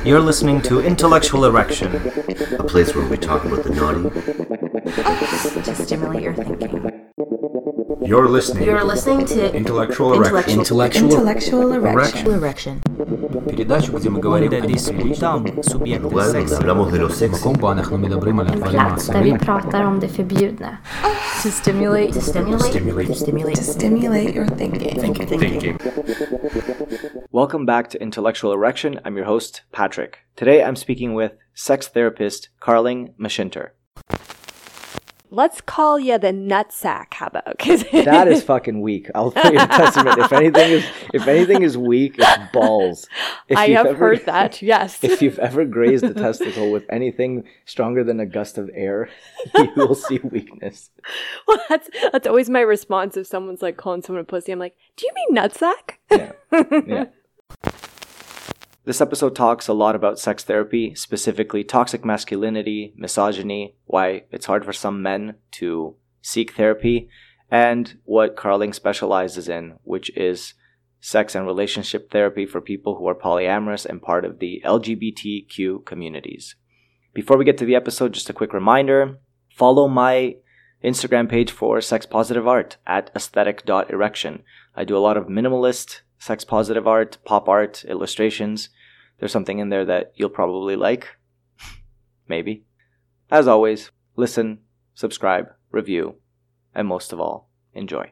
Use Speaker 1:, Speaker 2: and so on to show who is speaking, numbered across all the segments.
Speaker 1: You're listening to Intellectual Erection,
Speaker 2: a place where we talk about the naughty
Speaker 3: to stimulate your thinking.
Speaker 1: You're listening
Speaker 3: to
Speaker 1: Intellectual Erection.
Speaker 3: Intellectual Erection.
Speaker 4: Передачу, где мы говорим о
Speaker 2: hablamos de los sexy.
Speaker 3: Plats där vi pratar om det förbjudna. To stimulate your thinking.
Speaker 5: Welcome back to Intellectual Erection. I'm your host, Patrick. Today I'm speaking with sex therapist Carling Mashinter.
Speaker 6: Let's call you the nutsack, how about?
Speaker 5: That is fucking weak. I'll put you a testament. If anything is weak, it's balls.
Speaker 6: I have heard that, yes.
Speaker 5: If you've ever grazed a testicle with anything stronger than a gust of air, you will see weakness.
Speaker 6: Well, that's always my response if someone's like calling someone a pussy. I'm like, do you mean nutsack?
Speaker 5: Yeah. This episode talks a lot about sex therapy, specifically toxic masculinity, misogyny, why it's hard for some men to seek therapy, and what Carling specializes in, which is sex and relationship therapy for people who are polyamorous and part of the LGBTQ communities. Before we get to the episode, just a quick reminder, follow my Instagram page for sex positive art at aesthetic.erection. I do a lot of minimalist sex positive art, pop art, illustrations. There's something in there that you'll probably like. Maybe. As always, listen, subscribe, review, and most of all, enjoy.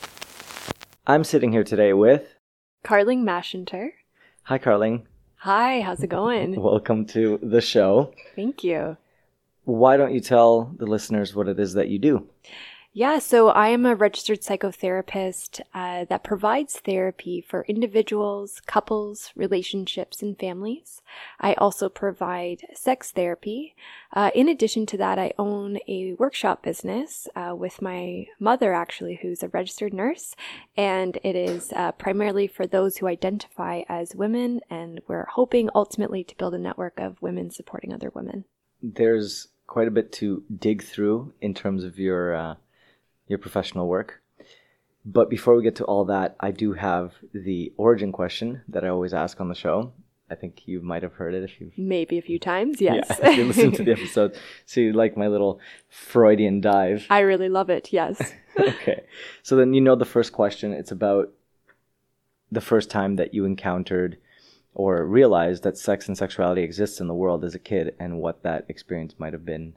Speaker 5: I'm sitting here today with
Speaker 6: Carling Mashinter.
Speaker 5: Hi, Carling.
Speaker 6: Hi, how's it going?
Speaker 5: Welcome to the show.
Speaker 6: Thank you.
Speaker 5: Why don't you tell the listeners what it is that you do?
Speaker 6: Yeah, so I am a registered psychotherapist that provides therapy for individuals, couples, relationships, and families. I also provide sex therapy. In addition to that, I own a workshop business with my mother, actually, who's a registered nurse. And it is primarily for those who identify as women. And we're hoping ultimately to build a network of women supporting other women.
Speaker 5: There's quite a bit to dig through in terms of your professional work. But before we get to all that, I do have the origin question that I always ask on the show. I think you might have heard it if you've...
Speaker 6: Maybe a few times, yes.
Speaker 5: Yeah, if you listen to the episode. So you like my little Freudian dive.
Speaker 6: I really love it, yes.
Speaker 5: Okay. So then you know the first question. It's about the first time that you encountered or realized that sex and sexuality exists in the world as a kid and what that experience might have been.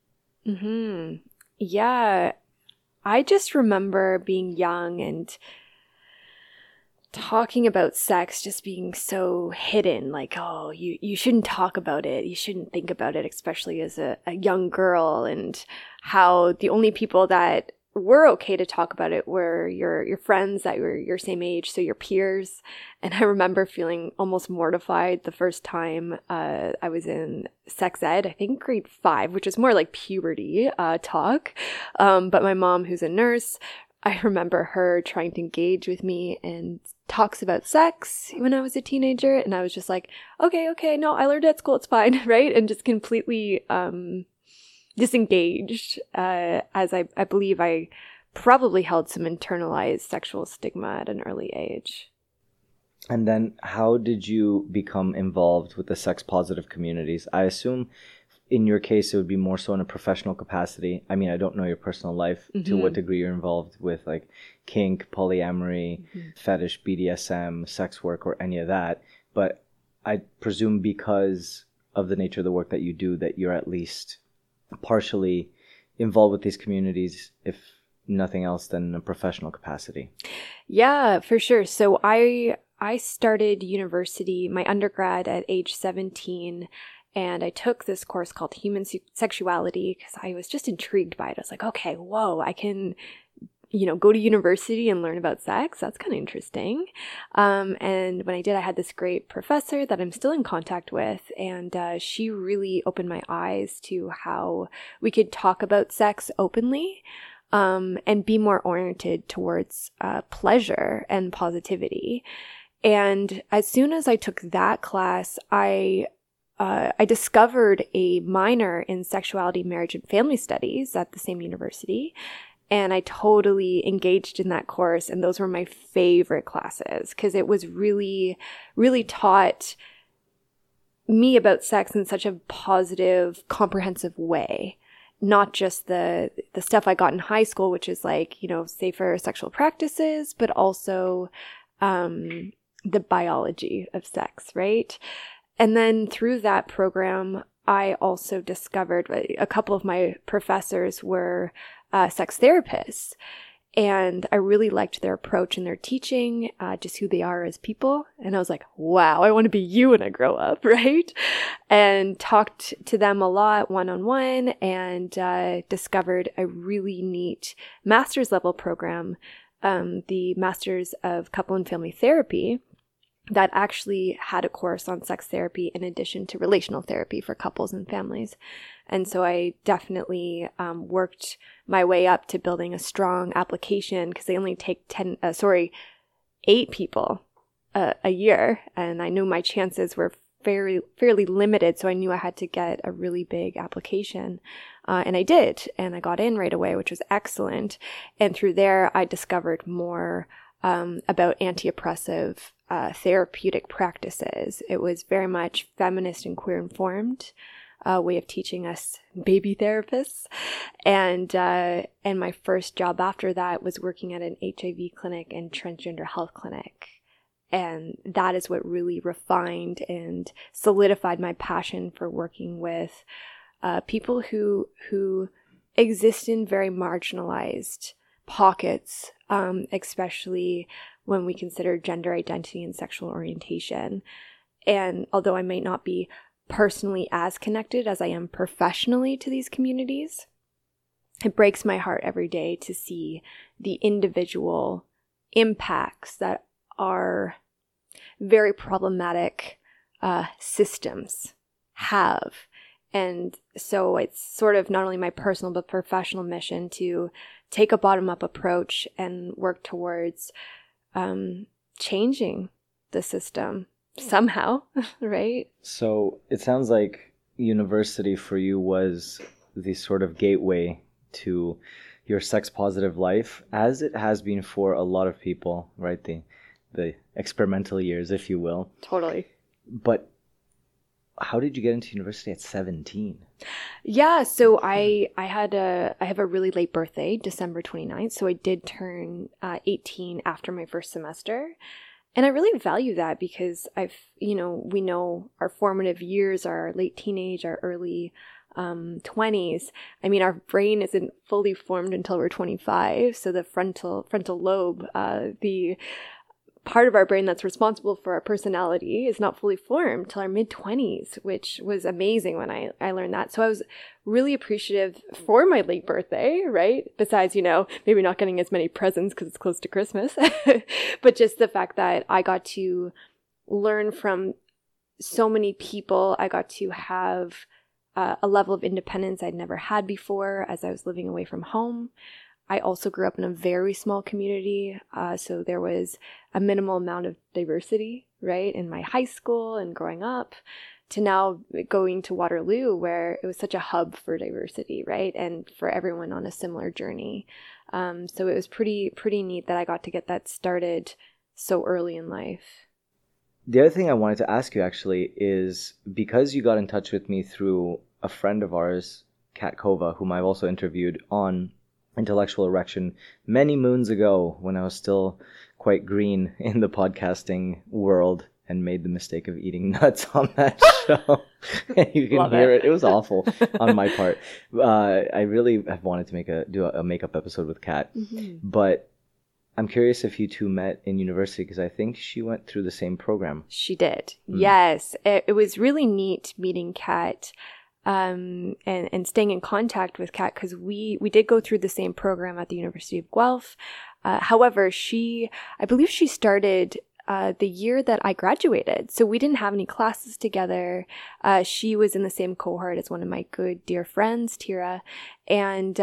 Speaker 6: Yeah. I just remember being young and talking about sex just being so hidden, like, oh, you shouldn't talk about it. You shouldn't think about it, especially as a young girl, and how the only people that were okay to talk about it were your friends that were your same age, so your peers. And I remember feeling almost mortified the first time I was in sex ed, I think grade 5, which is more like puberty talk. But my mom, who's a nurse, I remember her trying to engage with me and talks about sex when I was a teenager. And I was just like, okay, no, I learned it at school, it's fine, right? And just completely disengaged, as I believe I probably held some internalized sexual stigma at an early age.
Speaker 5: And then how did you become involved with the sex positive communities? I assume in your case it would be more so in a professional capacity. I mean, I don't know your personal life to what degree you're involved with like kink, polyamory, fetish, BDSM, sex work, or any of that. But I presume because of the nature of the work that you do that you're at least partially involved with these communities, if nothing else than in a professional capacity.
Speaker 6: Yeah, for sure. So I started university, my undergrad at age 17, and I took this course called Human Sexuality because I was just intrigued by it. I was like, okay, whoa, I can go to university and learn about sex. That's kind of interesting. And when I did, I had this great professor that I'm still in contact with. And she really opened my eyes to how we could talk about sex openly and be more oriented towards pleasure and positivity. And as soon as I took that class, I discovered a minor in sexuality, marriage, and family studies at the same university. And I totally engaged in that course. And those were my favorite classes because it was really, really taught me about sex in such a positive, comprehensive way. Not just the stuff I got in high school, which is like, safer sexual practices, but also the biology of sex, right? And then through that program, I also discovered a couple of my professors were sex therapists. And I really liked their approach and their teaching, just who they are as people. And I was like, wow, I want to be you when I grow up, right? And talked to them a lot one-on-one and discovered a really neat master's level program, the Masters of Couple and Family Therapy, that actually had a course on sex therapy in addition to relational therapy for couples and families. And so I definitely worked my way up to building a strong application, because they only take 8 people a year. And I knew my chances were fairly limited. So I knew I had to get a really big application. And I did. And I got in right away, which was excellent. And through there, I discovered more about anti-oppressive therapeutic practices. It was very much feminist and queer informed way of teaching us baby therapists. And my first job after that was working at an HIV clinic and transgender health clinic. And that is what really refined and solidified my passion for working with people who exist in very marginalized pockets, especially when we consider gender identity and sexual orientation. And although I may not be personally as connected as I am professionally to these communities, it breaks my heart every day to see the individual impacts that our very problematic systems have. And so it's sort of not only my personal but professional mission to take a bottom-up approach and work towards changing the system somehow, right?
Speaker 5: So it sounds like university for you was the sort of gateway to your sex-positive life, as it has been for a lot of people, right? The experimental years, if you will.
Speaker 6: Totally.
Speaker 5: But how did you get into university at 17?
Speaker 6: Yeah, so I have a really late birthday, December 29th, so I did turn 18 after my first semester. And I really value that because we know our formative years, our late teenage, our early 20s. I mean, our brain isn't fully formed until we're 25. So the frontal lobe, the part of our brain that's responsible for our personality, is not fully formed till our mid-20s, which was amazing when I learned that. So I was really appreciative for my late birthday, right? Besides, maybe not getting as many presents because it's close to Christmas, but just the fact that I got to learn from so many people. I got to have a level of independence I'd never had before as I was living away from home. I also grew up in a very small community, so there was a minimal amount of diversity, right, in my high school and growing up, to now going to Waterloo, where it was such a hub for diversity, right, and for everyone on a similar journey. So it was pretty neat that I got to get that started so early in life.
Speaker 5: The other thing I wanted to ask you, actually, is because you got in touch with me through a friend of ours, Kat Kova, whom I've also interviewed on Intellectual Erection many moons ago when I was still quite green in the podcasting world and made the mistake of eating nuts on that show. You can hear it. It was awful on my part. I really have wanted to do a makeup episode with Kat. Mm-hmm. But I'm curious if you two met in university, because I think she went through the same program.
Speaker 6: She did. Yes. It was really neat meeting Kat. And staying in contact with Kat, because we did go through the same program at the University of Guelph. However, I believe she started the year that I graduated, so we didn't have any classes together. She was in the same cohort as one of my good dear friends, Tira, and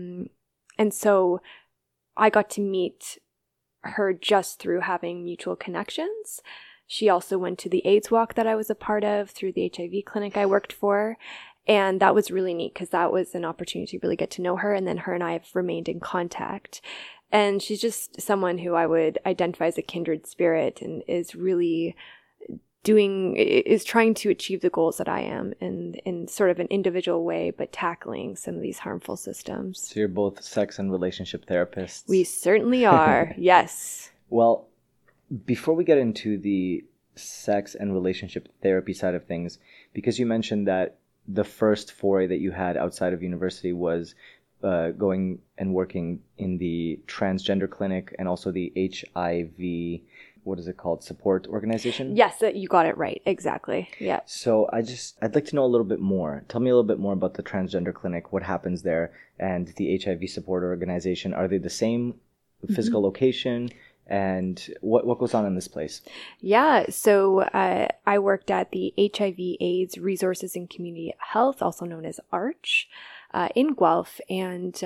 Speaker 6: so I got to meet her just through having mutual connections. She also went to the AIDS walk that I was a part of through the HIV clinic I worked for. And that was really neat because that was an opportunity to really get to know her. And then her and I have remained in contact. And she's just someone who I would identify as a kindred spirit and is really trying to achieve the goals that I am in sort of an individual way, but tackling some of these harmful systems.
Speaker 5: So you're both sex and relationship therapists.
Speaker 6: We certainly are. Yes.
Speaker 5: Well, before we get into the sex and relationship therapy side of things, because you mentioned that the first foray that you had outside of university was going and working in the transgender clinic and also the HIV, what is it called, support organization?
Speaker 6: Yes, you got it right. Exactly. Yeah.
Speaker 5: So I'd like to know a little bit more. Tell me a little bit more about the transgender clinic, what happens there, and the HIV support organization. Are they the same physical location? And what goes on in this place?
Speaker 6: Yeah, so I worked at the HIV/AIDS Resources and Community Health, also known as ARCH, in Guelph. And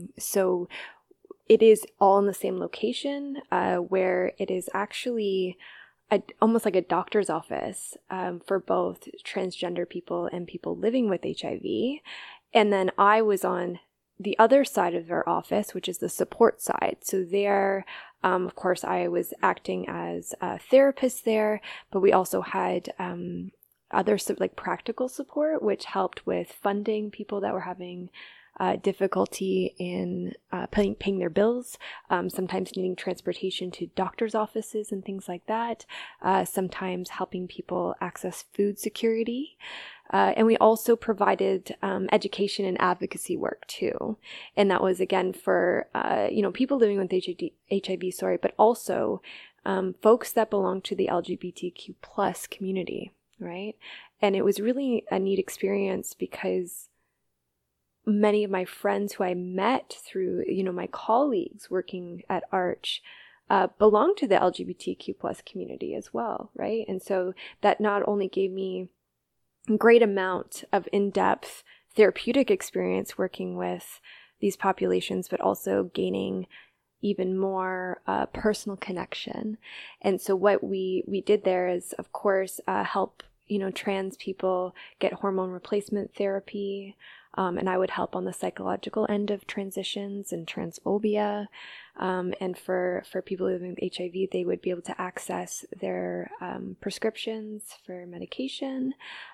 Speaker 6: so it is all in the same location where it is actually almost like a doctor's office for both transgender people and people living with HIV. And then I was on the other side of their office, which is the support side. So there, of course, I was acting as a therapist there, but we also had other like practical support, which helped with funding people that were having difficulty in paying their bills, sometimes needing transportation to doctor's offices and things like that, sometimes helping people access food security. And we also provided education and advocacy work too. And that was, again, for people living with HIV, but also folks that belong to the LGBTQ plus community, right? And it was really a neat experience because many of my friends who I met through, my colleagues working at ARCH belong to the LGBTQ plus community as well, right? And so that not only gave me a great amount of in-depth therapeutic experience working with these populations, but also gaining even more personal connection. And so what we did there is, of course, help trans people get hormone replacement therapy. And I would help on the psychological end of transitions and transphobia. And for people living with HIV, they would be able to access their prescriptions for medication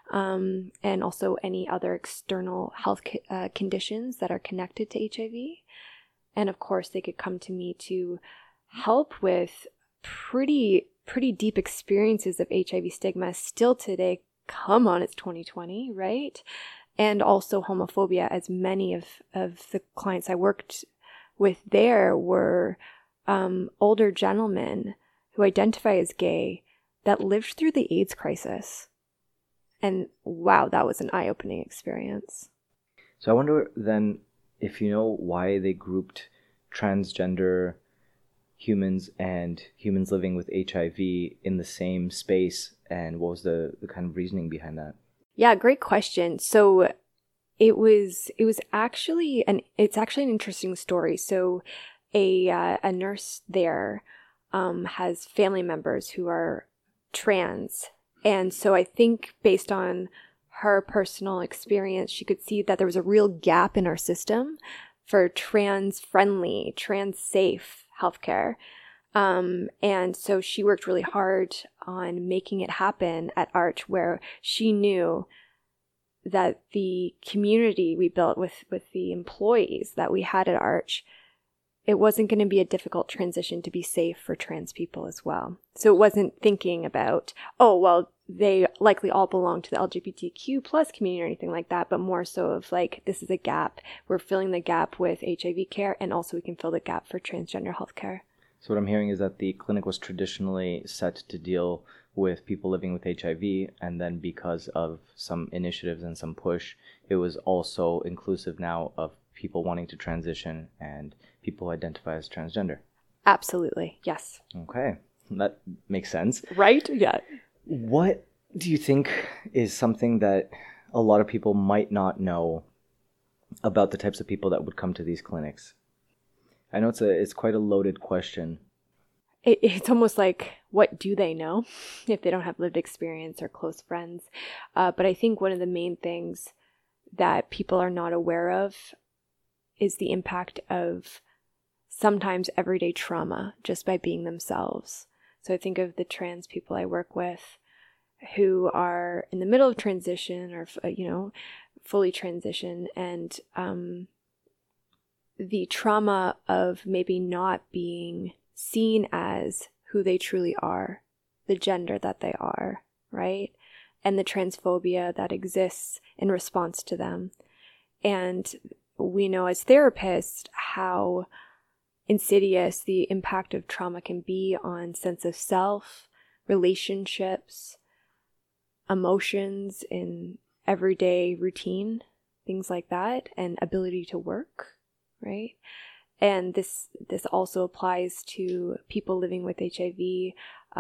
Speaker 6: and also any other external health conditions that are connected to HIV. And of course, they could come to me to help with pretty deep experiences of HIV stigma still today. Come on, it's 2020, right? And also homophobia, as many of the clients I worked with there were older gentlemen who identify as gay that lived through the AIDS crisis. And wow, that was an eye-opening experience.
Speaker 5: So I wonder then if you know why they grouped transgender humans and humans living with HIV in the same space, and what was the kind of reasoning behind that?
Speaker 6: Yeah, great question. So it was actually it's actually an interesting story. So a nurse there has family members who are trans, and so I think based on her personal experience, she could see that there was a real gap in our system for trans-friendly, trans-safe healthcare. And so she worked really hard on making it happen at ARCH, where she knew that the community we built with the employees that we had at ARCH, it wasn't going to be a difficult transition to be safe for trans people as well. So it wasn't thinking about, oh, well, they likely all belong to the LGBTQ plus community or anything like that, but more so of like, this is a gap. We're filling the gap with HIV care, and also we can fill the gap for transgender healthcare.
Speaker 5: So what I'm hearing is that the clinic was traditionally set to deal with people living with HIV, and then because of some initiatives and some push, it was also inclusive now of people wanting to transition and people who identify as transgender.
Speaker 6: Absolutely, yes.
Speaker 5: Okay, that makes sense.
Speaker 6: Right? Yeah.
Speaker 5: What do you think is something that a lot of people might not know about the types of people that would come to these clinics? I know it's quite a loaded question.
Speaker 6: It's almost like, what do they know if they don't have lived experience or close friends? But I think one of the main things that people are not aware of is the impact of sometimes everyday trauma just by being themselves. So I think of the trans people I work with. who are in the middle of transition or, fully transition, and the trauma of maybe not being seen as who they truly are, the gender that they are, right? And the transphobia that exists in response to them. And we know as therapists how insidious the impact of trauma can be on sense of self, relationships, emotions in everyday routine, things like that, and ability to work, right? And this also applies to people living with HIV,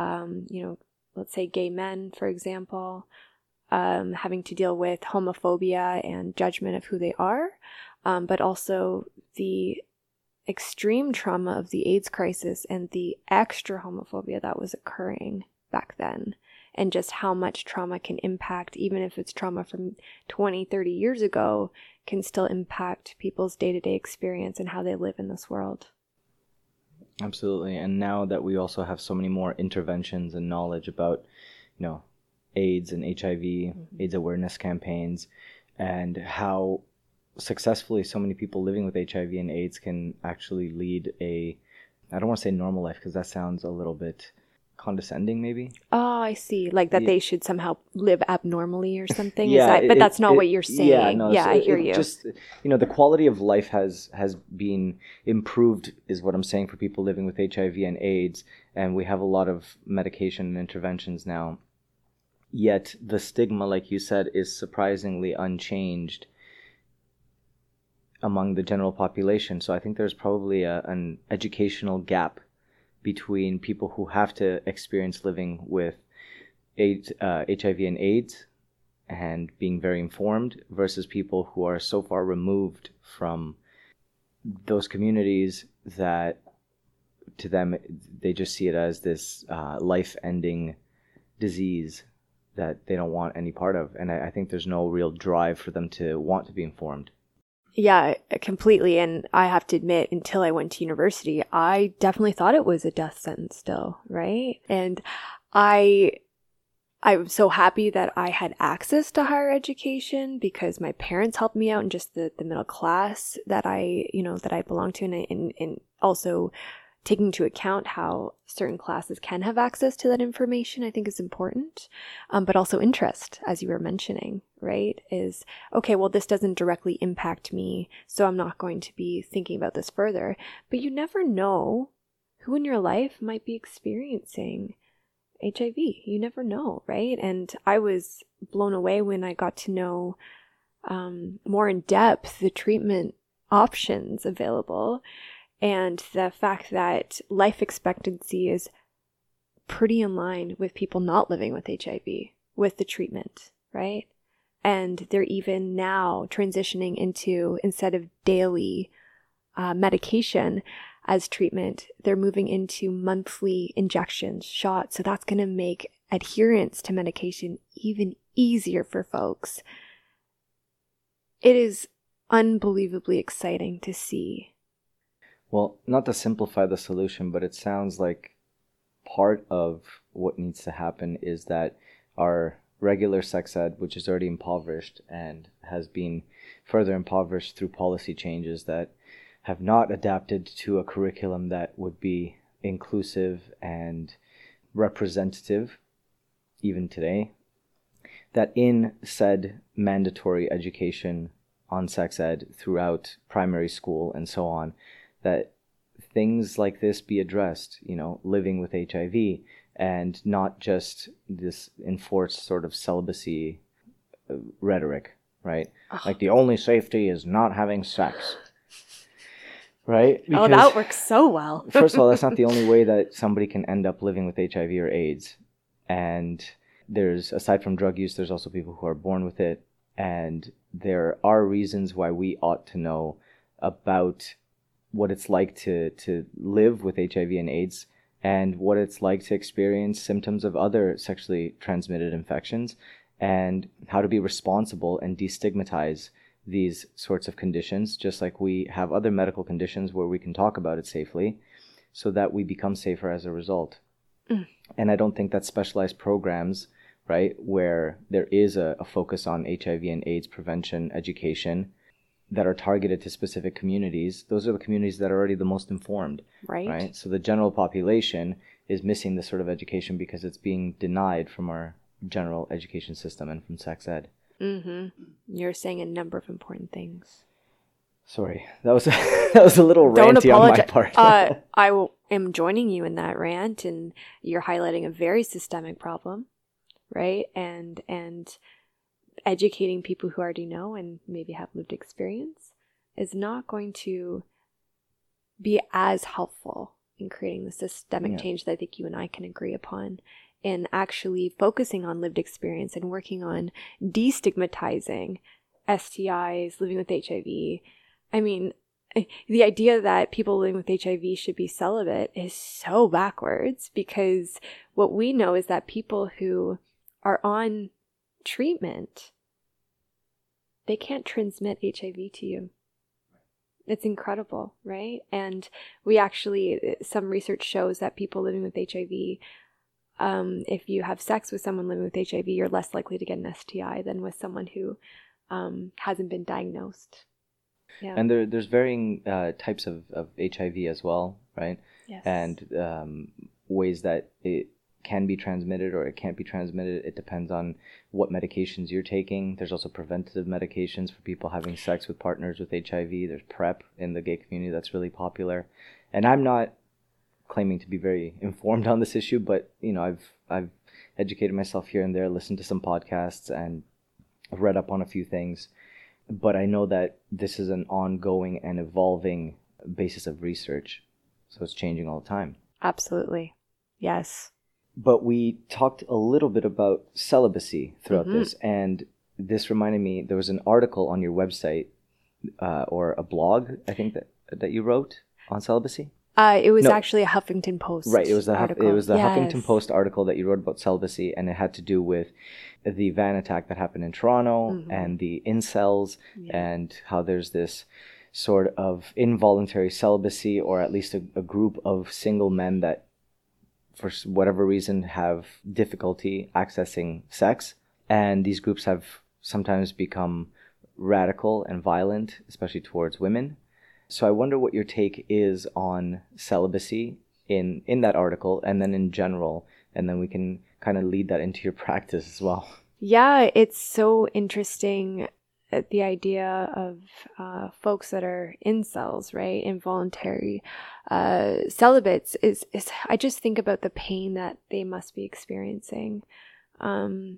Speaker 6: let's say gay men, for example, having to deal with homophobia and judgment of who they are, but also the extreme trauma of the AIDS crisis and the extra homophobia that was occurring back then, and just how much trauma can impact, even if it's trauma from 20, 30 years ago, can still impact people's day-to-day experience and how they live in this world.
Speaker 5: Absolutely. And now that we also have so many more interventions and knowledge about, AIDS and HIV, AIDS awareness campaigns, and how successfully so many people living with HIV and AIDS can actually lead I don't want to say normal life because that sounds a little bit condescending maybe.
Speaker 6: Oh, I see. Like that they should somehow live abnormally or something. But that's not what you're saying.
Speaker 5: Yeah, no,
Speaker 6: I hear you.
Speaker 5: Just, the quality of life has been improved is what I'm saying for people living with HIV and AIDS. And we have a lot of medication and interventions now. Yet the stigma, like you said, is surprisingly unchanged among the general population. So I think there's probably an educational gap between people who have to experience living with HIV and AIDS and being very informed versus people who are so far removed from those communities that to them they just see it as this life-ending disease that they don't want any part of. And I think there's no real drive for them to want to be informed.
Speaker 6: Yeah, completely. And I have to admit, until I went to university, I definitely thought it was a death sentence still, right? And I was so happy that I had access to higher education because my parents helped me out in just the middle class that I belong to, and also taking into account how certain classes can have access to that information, I think is important. But also interest, as you were mentioning, right? Is, okay, well, this doesn't directly impact me, so I'm not going to be thinking about this further. But you never know who in your life might be experiencing HIV. You never know, right? And I was blown away when I got to know more in depth the treatment options available. And the fact that life expectancy is pretty in line with people not living with HIV, with the treatment, right? And they're even now transitioning into, instead of daily medication as treatment, they're moving into monthly injections, shots. So that's going to make adherence to medication even easier for folks. It is unbelievably exciting to see.
Speaker 5: Well, not to simplify the solution, but it sounds like part of what needs to happen is that our regular sex ed, which is already impoverished and has been further impoverished through policy changes that have not adapted to a curriculum that would be inclusive and representative, even today, that in said mandatory education on sex ed throughout primary school and so on, that things like this be addressed, living with HIV, and not just this enforced sort of celibacy rhetoric, right? Like the only safety is not having sex, right? Because,
Speaker 6: that works so well.
Speaker 5: first of all, that's not the only way that somebody can end up living with HIV or AIDS. And there's, aside from drug use, there's also people who are born with it. And there are reasons why we ought to know about what it's like to live with HIV and AIDS, and what it's like to experience symptoms of other sexually transmitted infections, and how to be responsible and destigmatize these sorts of conditions, just like we have other medical conditions where we can talk about it safely, so that we become safer as a result. And I don't think that specialized programs right, where there is a focus on HIV and AIDS prevention education that are targeted to specific communities, those are the communities that are already the most informed, right? So the general population is missing this sort of education because it's being denied from our general education system and from sex ed.
Speaker 6: You're saying a number of important things.
Speaker 5: Sorry, that was a little ranty on my part.
Speaker 6: I am joining you in that rant, and you're highlighting a very systemic problem, right? And educating people who already know and maybe have lived experience is not going to be as helpful in creating the systemic change that I think you and I can agree upon, and actually focusing on lived experience and working on destigmatizing STIs, living with HIV. I mean, the idea that people living with HIV should be celibate is so backwards, because what we know is that people who are on treatment, they can't transmit HIV to you. It's incredible, right? And we actually, some research shows that people living with HIV, if you have sex with someone living with HIV, you're less likely to get an STI than with someone who hasn't been diagnosed. Yeah.
Speaker 5: And there's varying types of HIV as well, right?
Speaker 6: Yes.
Speaker 5: And ways that it can be transmitted or it can't be transmitted. It depends on what medications you're taking. There's also preventative medications for people having sex with partners with HIV. There's PrEP in the gay community that's really popular. And I'm not claiming to be very informed on this issue, but I've educated myself here and there, listened to some podcasts, and I've read up on a few things. But I know that this is an ongoing and evolving basis of research. So it's changing all the time.
Speaker 6: Absolutely. Yes.
Speaker 5: But we talked a little bit about celibacy throughout this, and this reminded me, there was an article on your website, or a blog, I think, that you wrote on celibacy?
Speaker 6: It was actually a Huffington Post
Speaker 5: Right, it was the
Speaker 6: article.
Speaker 5: yes. Huffington Post article that you wrote about celibacy, and it had to do with the van attack that happened in Toronto and the incels, and how there's this sort of involuntary celibacy, or at least a group of single men that for whatever reason have difficulty accessing sex, and these groups have sometimes become radical and violent, especially towards women. So I wonder what your take is on celibacy in that article, and then in general, and then we can kind of lead that into your practice as well.
Speaker 6: Yeah, it's so interesting, the idea of folks that are incels, right? Involuntary celibates is I just think about the pain that they must be experiencing. And,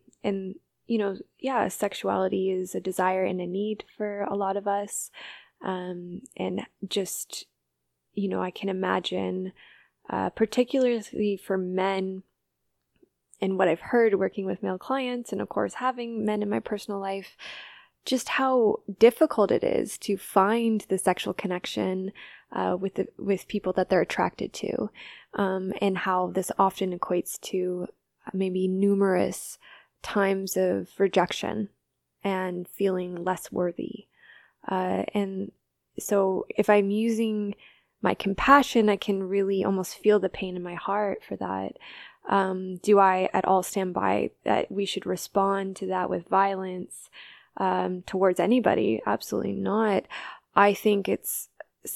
Speaker 6: sexuality is a desire and a need for a lot of us. And just, I can imagine, particularly for men, and what I've heard working with male clients, and of course having men in my personal life, just how difficult it is to find the sexual connection with people that they're attracted to, and how this often equates to maybe numerous times of rejection and feeling less worthy. And so if I'm using my compassion, I can really almost feel the pain in my heart for that. Do I at all stand by that we should respond to that with violence towards anybody? Absolutely not. I think it's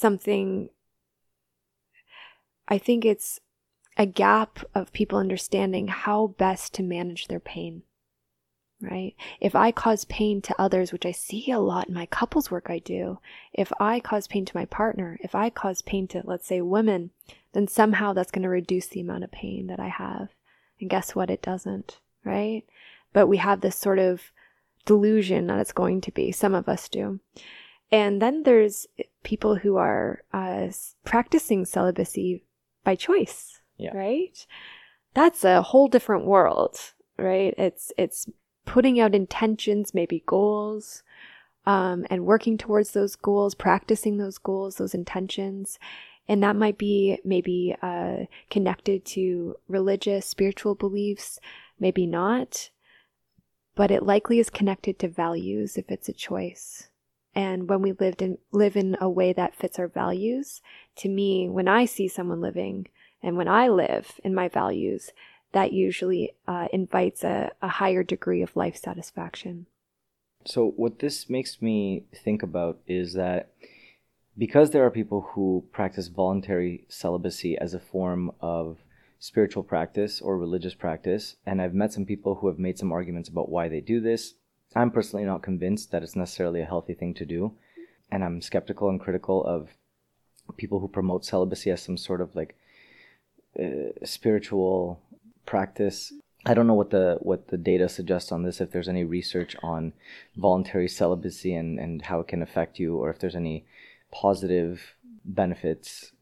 Speaker 6: a gap of people understanding how best to manage their pain, right? If I cause pain to others, which I see a lot in my couples work I do, if I cause pain to my partner, if I cause pain to, let's say, women, then somehow that's going to reduce the amount of pain that I have. And guess what? It doesn't, right? But we have this sort of delusion that it's going to be. Some of us do. And then there's people who are practicing celibacy by choice, right? That's a whole different world, right? It's putting out intentions, maybe goals, and working towards those goals, practicing those goals, those intentions. And that might be maybe connected to religious, spiritual beliefs, maybe not. But it likely is connected to values if it's a choice. And when we live in a way that fits our values, to me, when I see someone living and when I live in my values, that usually invites a higher degree of life satisfaction.
Speaker 5: So what this makes me think about is that because there are people who practice voluntary celibacy as a form of spiritual practice or religious practice, and I've met some people who have made some arguments about why they do this, I'm personally not convinced that it's necessarily a healthy thing to do, and I'm skeptical and critical of people who promote celibacy as some sort of like spiritual practice. I don't know what the data suggests on this, if there's any research on voluntary celibacy and how it can affect you, or if there's any positive benefits.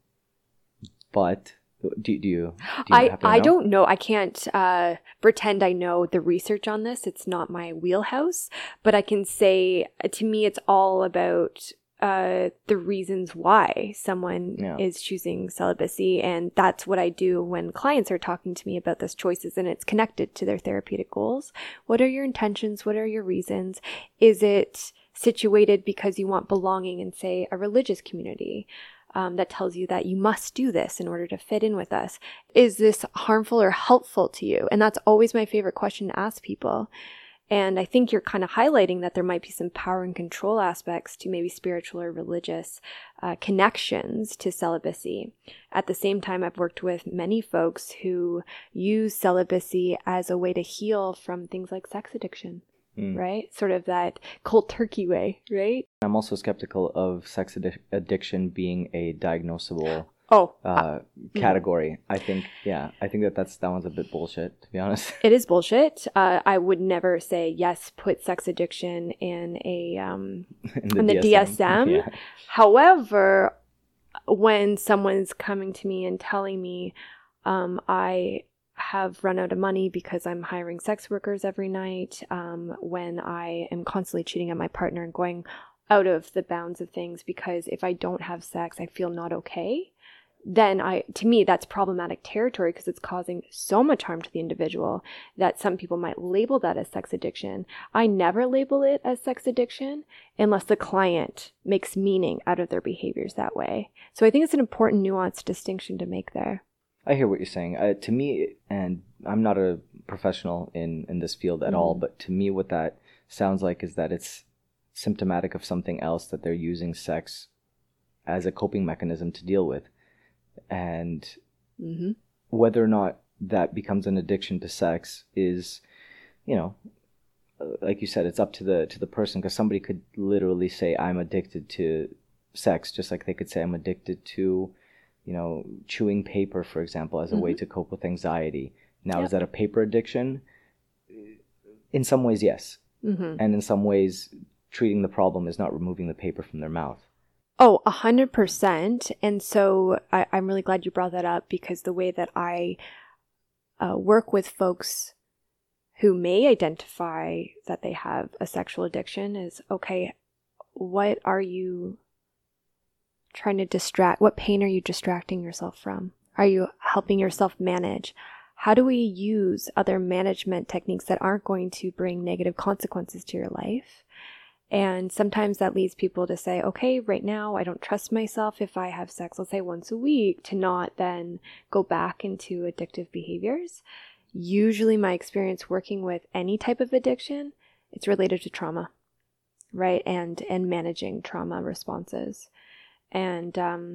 Speaker 5: But do you happen to know?
Speaker 6: I don't know. I can't pretend I know the research on this. It's not my wheelhouse. But I can say, to me, it's all about the reasons why someone is choosing celibacy. And that's what I do when clients are talking to me about those choices, and it's connected to their therapeutic goals. What are your intentions? What are your reasons? Is it situated because you want belonging in, say, a religious community that tells you that you must do this in order to fit in with us? Is this harmful or helpful to you? And that's always my favorite question to ask people. And I think you're kind of highlighting that there might be some power and control aspects to maybe spiritual or religious connections to celibacy. At the same time, I've worked with many folks who use celibacy as a way to heal from things like sex addiction, right? Sort of that cold turkey way, right?
Speaker 5: I'm also skeptical of sex addiction being a diagnosable category. I think that one's a bit bullshit, to be honest.
Speaker 6: It is bullshit. I would never say, yes, put sex addiction in the DSM. Yeah. However, when someone's coming to me and telling me, I have run out of money because I'm hiring sex workers every night, when I am constantly cheating on my partner and going out of the bounds of things because if I don't have sex, I feel not okay, then to me, that's problematic territory because it's causing so much harm to the individual that some people might label that as sex addiction. I never label it as sex addiction unless the client makes meaning out of their behaviors that way. So I think it's an important nuanced distinction to make there.
Speaker 5: I hear what you're saying. To me, and I'm not a professional in this field at all, but to me what that sounds like is that it's symptomatic of something else, that they're using sex as a coping mechanism to deal with. And whether or not that becomes an addiction to sex is, like you said, it's up to the person, because somebody could literally say, I'm addicted to sex, just like they could say, I'm addicted to, chewing paper, for example, as a way to cope with anxiety. Now, is that a paper addiction? In some ways, yes. And in some ways, treating the problem is not removing the paper from their mouth.
Speaker 6: Oh, 100%. And so I'm really glad you brought that up, because the way that I work with folks who may identify that they have a sexual addiction is, okay, what are you trying to distract? What pain are you distracting yourself from? Are you helping yourself manage? How do we use other management techniques that aren't going to bring negative consequences to your life? And sometimes that leads people to say, okay, right now I don't trust myself if I have sex, let's say once a week, to not then go back into addictive behaviors. Usually my experience working with any type of addiction, it's related to trauma, right? And managing trauma responses. And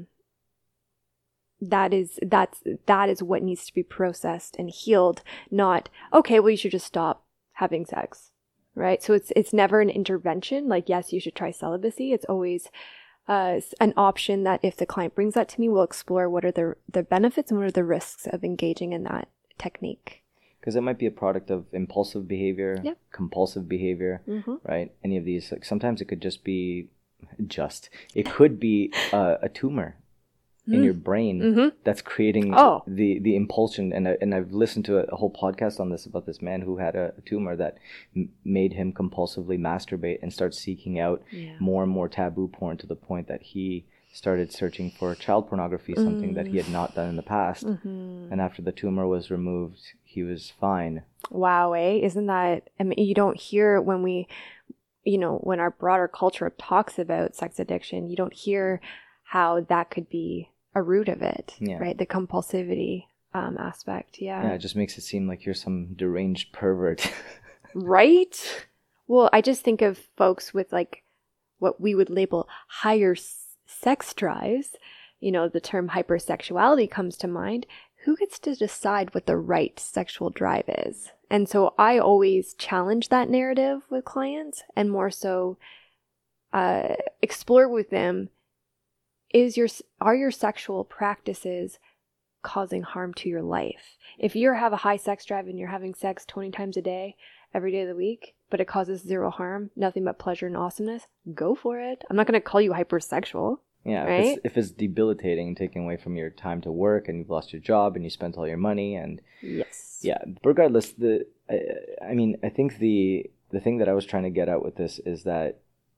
Speaker 6: that is what needs to be processed and healed, not, okay, well, you should just stop having sex. Right. So it's never an intervention. Like, yes, you should try celibacy. It's always an option that if the client brings that to me, we'll explore what are the benefits and what are the risks of engaging in that technique.
Speaker 5: Because it might be a product of impulsive behavior, compulsive behavior, right? Any of these. Like, sometimes it could just be it could be a tumor in your brain that's creating the impulsion. And I've listened to a whole podcast on this about this man who had a tumor that made him compulsively masturbate and start seeking out more and more taboo porn, to the point that he started searching for child pornography, something that he had not done in the past. And after the tumor was removed, he was fine.
Speaker 6: Wow, isn't that, I mean, you don't hear when when our broader culture talks about sex addiction, you don't hear how that could be a root of it, right? The compulsivity aspect.
Speaker 5: Yeah, it just makes it seem like you're some deranged pervert.
Speaker 6: Right? Well, I just think of folks with like what we would label higher sex drives. You know, the term hypersexuality comes to mind. Who gets to decide what the right sexual drive is? And so I always challenge that narrative with clients, and more so explore with them, are your sexual practices causing harm to your life? If you have a high sex drive and you're having sex 20 times a day, every day of the week, but it causes zero harm, nothing but pleasure and awesomeness, go for it. I'm not going to call you hypersexual.
Speaker 5: Yeah,
Speaker 6: right?
Speaker 5: if it's debilitating and taking away from your time to work, and you've lost your job and you spent all your money, and
Speaker 6: yes,
Speaker 5: yeah. Regardless, I think the thing that I was trying to get at with this is that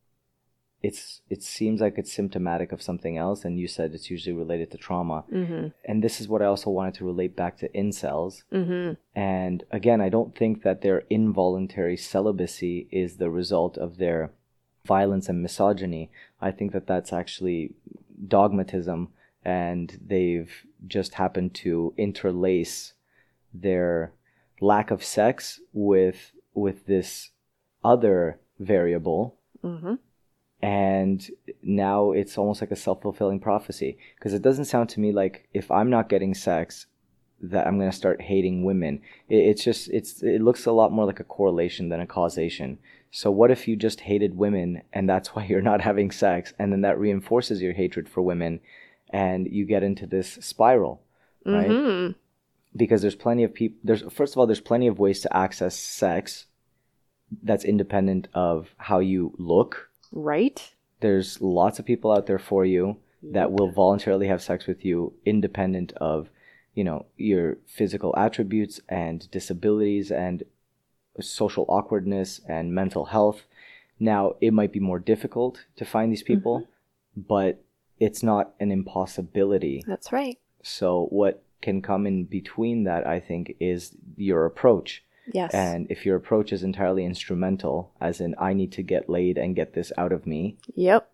Speaker 5: it seems like it's symptomatic of something else, and you said it's usually related to trauma.
Speaker 6: Mm-hmm.
Speaker 5: And this is what I also wanted to relate back to incels.
Speaker 6: Mm-hmm.
Speaker 5: And again, I don't think that their involuntary celibacy is the result of their violence and misogyny. I think that that's actually dogmatism, and they've just happened to interlace their lack of sex with this other variable.
Speaker 6: Mm-hmm.
Speaker 5: And now it's almost like a self-fulfilling prophecy, because it doesn't sound to me like if I'm not getting sex that I'm going to start hating women. It looks a lot more like a correlation than a causation. So what if you just hated women and that's why you're not having sex, and then that reinforces your hatred for women and you get into this spiral, right?
Speaker 6: Mm-hmm.
Speaker 5: Because there's plenty of people, there's plenty of ways to access sex that's independent of how you look.
Speaker 6: Right?
Speaker 5: There's lots of people out there for you that will voluntarily have sex with you independent of, your physical attributes and disabilities and social awkwardness and mental health. Now, it might be more difficult to find these people, but it's not an impossibility.
Speaker 6: That's right.
Speaker 5: So what can come in between that, I think, is your approach.
Speaker 6: Yes.
Speaker 5: And if your approach is entirely instrumental, as in I need to get laid and get this out of me.
Speaker 6: Yep.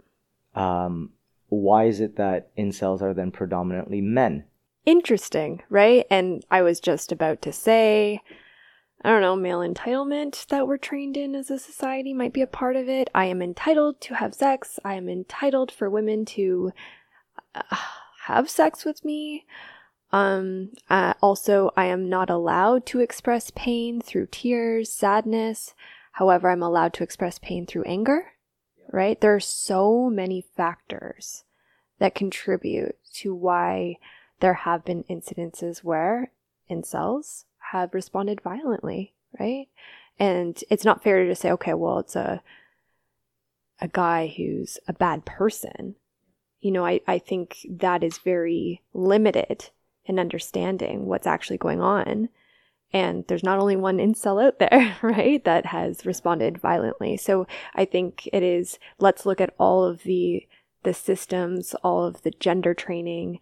Speaker 5: Why is it that incels are then predominantly men?
Speaker 6: Interesting, right? And I was just about to say, I don't know, male entitlement that we're trained in as a society might be a part of it. I am entitled to have sex. I am entitled for women to have sex with me. Also, I am not allowed to express pain through tears, sadness. However, I'm allowed to express pain through anger, right? There are so many factors that contribute to why there have been incidences where incels have responded violently, right? And it's not fair to just say, okay, well, it's a guy who's a bad person. I think that is very limited in understanding what's actually going on. And there's not only one incel out there, right, that has responded violently. So I think it is, let's look at all of the systems, all of the gender training,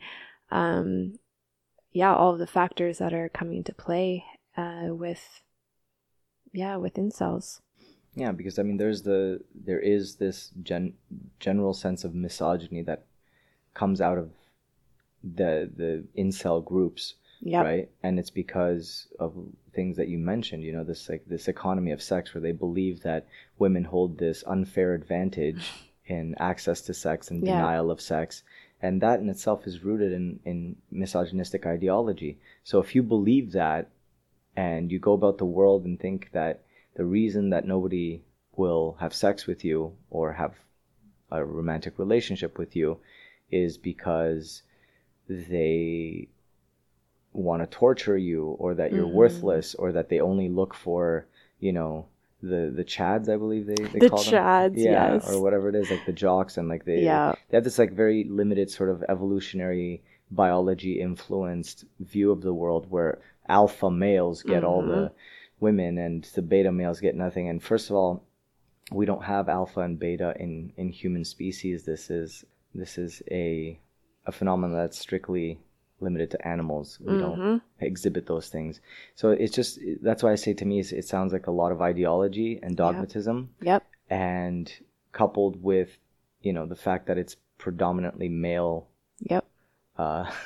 Speaker 6: all of the factors that are coming into play with incels.
Speaker 5: Yeah, because there is this general sense of misogyny that comes out of the incel groups, right? And it's because of things that you mentioned, this economy of sex, where they believe that women hold this unfair advantage in access to sex and denial of sex. And that in itself is rooted in misogynistic ideology. So if you believe that, and you go about the world and think that the reason that nobody will have sex with you or have a romantic relationship with you is because they want to torture you, or that you're worthless, or that they only look for, the chads, I believe they call them. The
Speaker 6: chads, yes.
Speaker 5: Or whatever it is, like the jocks, and like they have this like very limited sort of evolutionary biology influenced view of the world, where alpha males get all the women and the beta males get nothing. And first of all, we don't have alpha and beta in human species. This is a phenomenon that's strictly limited to animals. We don't exhibit those things. So it's just, that's why I say, to me, it sounds like a lot of ideology and dogmatism.
Speaker 6: Yep.
Speaker 5: And coupled with, the fact that it's predominantly male.
Speaker 6: Yep.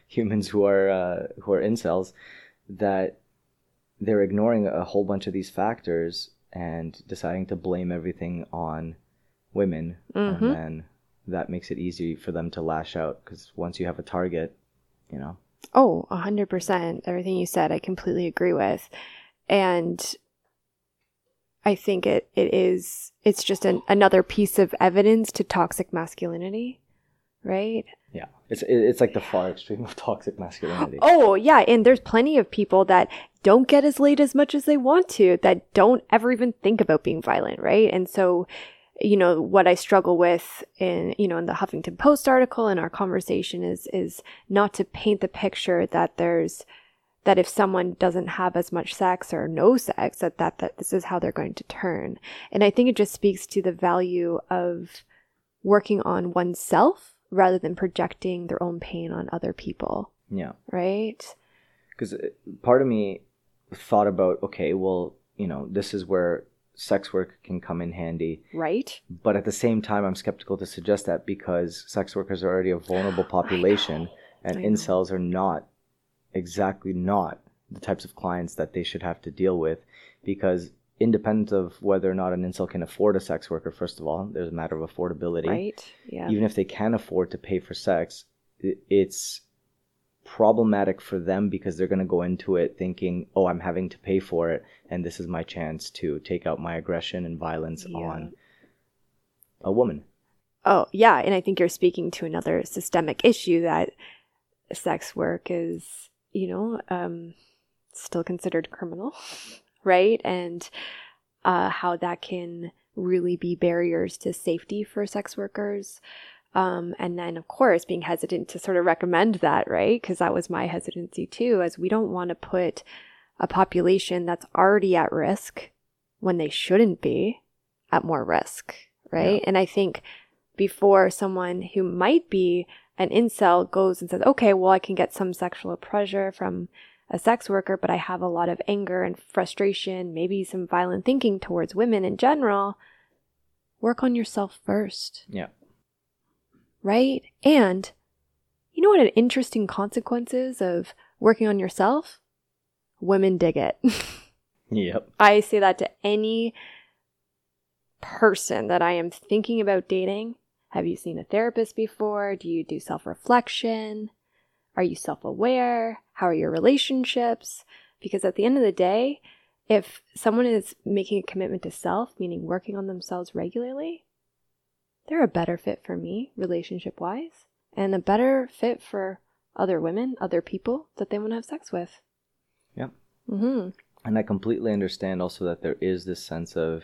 Speaker 5: humans who are incels, that they're ignoring a whole bunch of these factors and deciding to blame everything on women, and then that makes it easy for them to lash out, because once you have a target, you know.
Speaker 6: Oh, 100%. Everything you said, I completely agree with. And I think it's just another piece of evidence to toxic masculinity, right?
Speaker 5: Yeah. It's like the far extreme of toxic masculinity.
Speaker 6: Oh, yeah. And there's plenty of people that don't get as laid as much as they want to, that don't ever even think about being violent, right? And so, you know, what I struggle with in the Huffington Post article and our conversation is not to paint the picture that that if someone doesn't have as much sex or no sex, that this is how they're going to turn. And I think it just speaks to the value of working on oneself rather than projecting their own pain on other people.
Speaker 5: Yeah.
Speaker 6: Right?
Speaker 5: Because part of me thought about, okay, well, you know, this is where sex work can come in handy.
Speaker 6: Right.
Speaker 5: But at the same time, I'm skeptical to suggest that, because sex workers are already a vulnerable population, and incels are not the types of clients that they should have to deal with, because independent of whether or not an incel can afford a sex worker, first of all, there's a matter of affordability.
Speaker 6: Right. Yeah.
Speaker 5: Even if they can afford to pay for sex, it's problematic for them, because they're going to go into it thinking, oh, I'm having to pay for it, and this is my chance to take out my aggression and violence on a woman.
Speaker 6: Oh, yeah. And I think you're speaking to another systemic issue, that sex work is, still considered criminal, right? And how that can really be barriers to safety for sex workers. And then, of course, being hesitant to sort of recommend that, right? Because that was my hesitancy too, as we don't want to put a population that's already at risk, when they shouldn't be, at more risk, right? Yeah. And I think before someone who might be an incel goes and says, okay, well, I can get some sexual pleasure from a sex worker, but I have a lot of anger and frustration, maybe some violent thinking towards women in general, work on yourself first.
Speaker 5: Yeah.
Speaker 6: Right? And you know what an interesting consequence is of working on yourself? Women dig it.
Speaker 5: Yep.
Speaker 6: I say that to any person that I am thinking about dating. Have you seen a therapist before? Do you do self-reflection? Are you self-aware? How are your relationships? Because at the end of the day, if someone is making a commitment to self, meaning working on themselves regularly, they're a better fit for me, relationship-wise, and a better fit for other women, other people that they want to have sex with.
Speaker 5: Yep.
Speaker 6: Mm-hmm.
Speaker 5: And I completely understand also that there is this sense of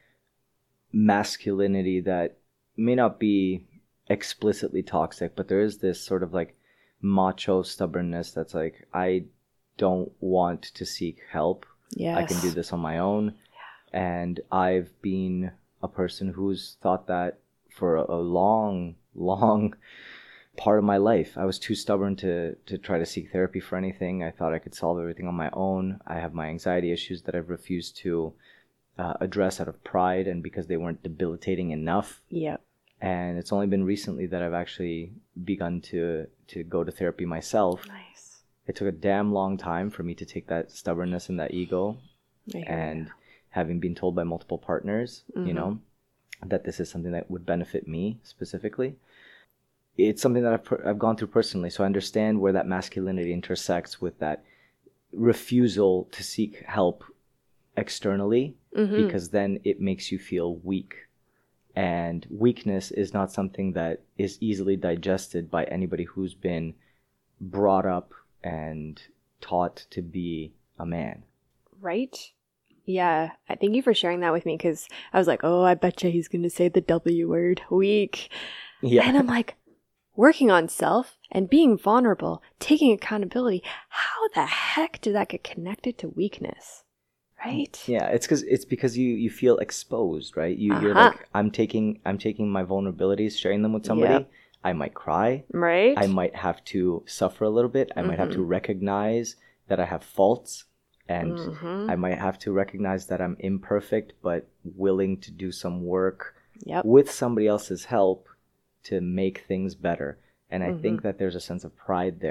Speaker 5: masculinity that may not be explicitly toxic, but there is this sort of like macho stubbornness that's like, I don't want to seek help.
Speaker 6: Yes.
Speaker 5: I can do this on my own. Yeah. And I've been a person who's thought that for a long part of my life. I was too stubborn to try to seek therapy for anything. I thought I could solve everything on my own. I have my anxiety issues that I've refused to address out of pride and because they weren't debilitating enough.
Speaker 6: Yep.
Speaker 5: And it's only been recently that I've actually begun to go to therapy myself.
Speaker 6: Nice.
Speaker 5: It took a damn long time for me to take that stubbornness and that ego. And having been told by multiple partners,
Speaker 6: mm-hmm.
Speaker 5: That this is something that would benefit me specifically. It's something that I've gone through personally, so I understand where that masculinity intersects with that refusal to seek help externally,
Speaker 6: mm-hmm.
Speaker 5: because then it makes you feel weak. And weakness is not something that is easily digested by anybody who's been brought up and taught to be a man.
Speaker 6: Right? Yeah. Thank you for sharing that with me, because I was like, oh, I betcha he's going to say the W word, weak.
Speaker 5: Yeah.
Speaker 6: And I'm like, working on self and being vulnerable, taking accountability, how the heck did that get connected to weakness? Right?
Speaker 5: Yeah, it's because you feel exposed, right? You're like, I'm taking my vulnerabilities, sharing them with somebody. Yep. I might cry.
Speaker 6: Right.
Speaker 5: I might have to suffer a little bit. I might have to recognize that I have faults, and I might have to recognize that I'm imperfect, but willing to do some work with somebody else's help to make things better. And I think that there's a sense of pride there.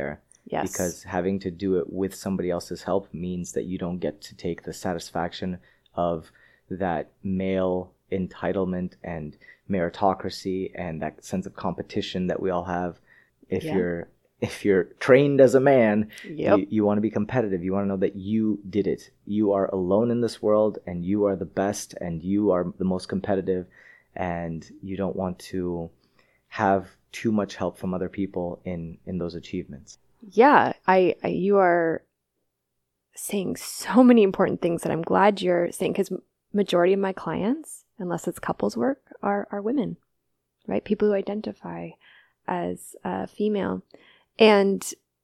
Speaker 6: Yes.
Speaker 5: Because having to do it with somebody else's help means that you don't get to take the satisfaction of that male entitlement and meritocracy and that sense of competition that we all have. If you're trained as a man, you want to be competitive. You want to know that you did it. You are alone in this world and you are the best and you are the most competitive, and you don't want to have too much help from other people in those achievements.
Speaker 6: Yeah, you are saying so many important things that I'm glad you're saying, because majority of my clients, unless it's couples work, are women, right? People who identify as female. And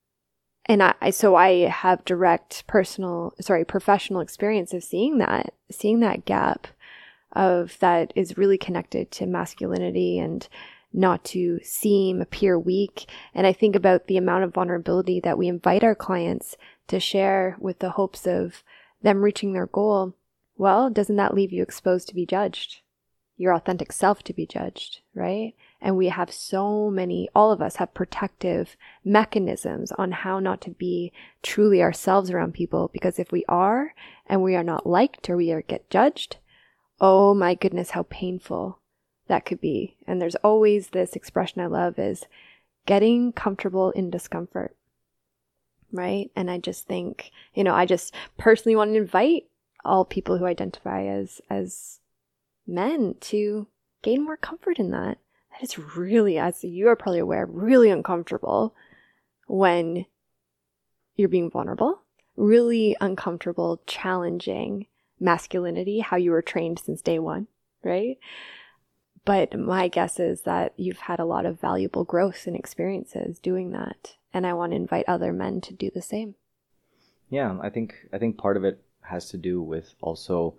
Speaker 6: I have direct professional experience of seeing that gap of that is really connected to masculinity and not to appear weak. And I think about the amount of vulnerability that we invite our clients to share with the hopes of them reaching their goal. Well, doesn't that leave you exposed to be judged? Your authentic self to be judged, right? And we have all of us have protective mechanisms on how not to be truly ourselves around people, because if we are and we are not liked or get judged, oh my goodness, how painful that could be. And there's always this expression I love is getting comfortable in discomfort, right? And I just think, I just personally want to invite all people who identify as men to gain more comfort in that. That is really, as you are probably aware, really uncomfortable when you're being vulnerable, really uncomfortable challenging masculinity, how you were trained since day one, right? But my guess is that you've had a lot of valuable growth and experiences doing that. And I want to invite other men to do the same.
Speaker 5: Yeah, I think part of it has to do with also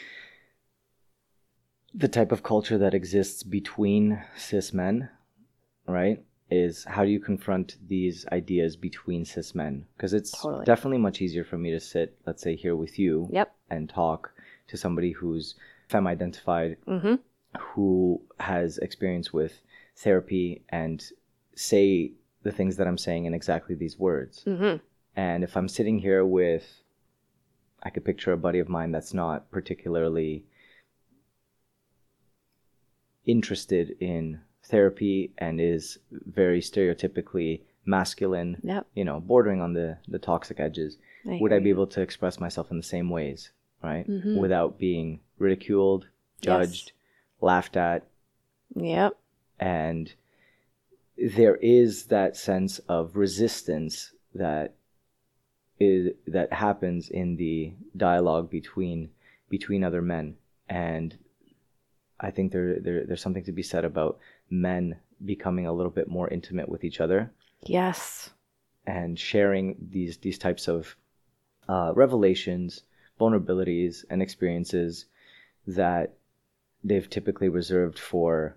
Speaker 5: the type of culture that exists between cis men, right? Is how do you confront these ideas between cis men? Because it's definitely much easier for me to sit, let's say, here with you and talk to somebody who's femme-identified, who has experience with therapy, and say the things that I'm saying in exactly these words. And if I'm sitting here with, I could picture a buddy of mine that's not particularly interested in therapy and is very stereotypically masculine, bordering on the toxic edges. Would I be able to express myself in the same ways, right? Without being ridiculed, judged, laughed at.
Speaker 6: Yep.
Speaker 5: And there is that sense of resistance that happens in the dialogue between other men. And I think there's something to be said about men becoming a little bit more intimate with each other.
Speaker 6: Yes.
Speaker 5: And sharing these types of revelations, vulnerabilities, and experiences that they've typically reserved for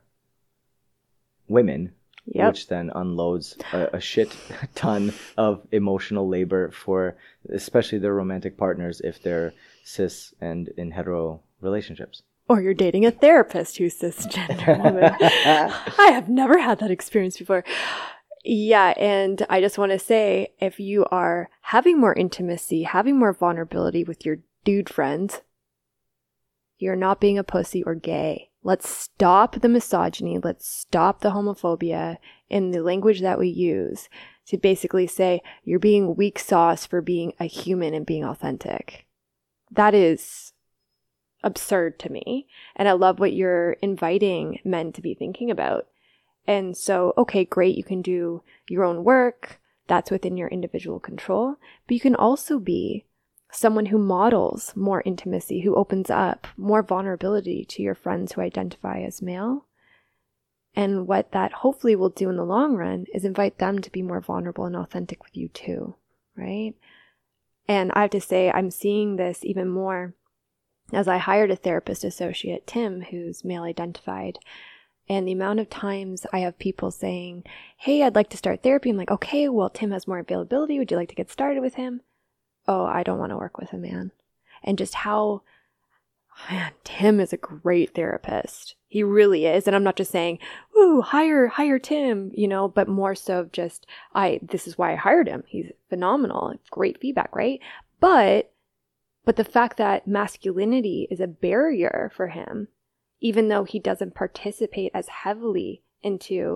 Speaker 5: women, which then unloads a shit ton of emotional labor for especially their romantic partners if they're cis and in hetero relationships.
Speaker 6: Or you're dating a therapist who's cisgender woman. I have never had that experience before. Yeah, and I just want to say, if you are having more intimacy, having more vulnerability with your dude friends, you're not being a pussy or gay. Let's stop the misogyny. Let's stop the homophobia in the language that we use to basically say you're being weak sauce for being a human and being authentic. That is absurd to me. And I love what you're inviting men to be thinking about. And so, okay, great. You can do your own work. That's within your individual control. But you can also be someone who models more intimacy, who opens up more vulnerability to your friends who identify as male. And what that hopefully will do in the long run is invite them to be more vulnerable and authentic with you too, right? And I have to say, I'm seeing this even more as I hired a therapist associate, Tim, who's male identified. And the amount of times I have people saying, hey, I'd like to start therapy. I'm like, okay, well, Tim has more availability. Would you like to get started with him? Oh, I don't want to work with a man. And just how man, Tim is a great therapist. He really is. And I'm not just saying, ooh, hire Tim, but more so just, this is why I hired him. He's phenomenal. Great feedback, right? But the fact that masculinity is a barrier for him, even though he doesn't participate as heavily into,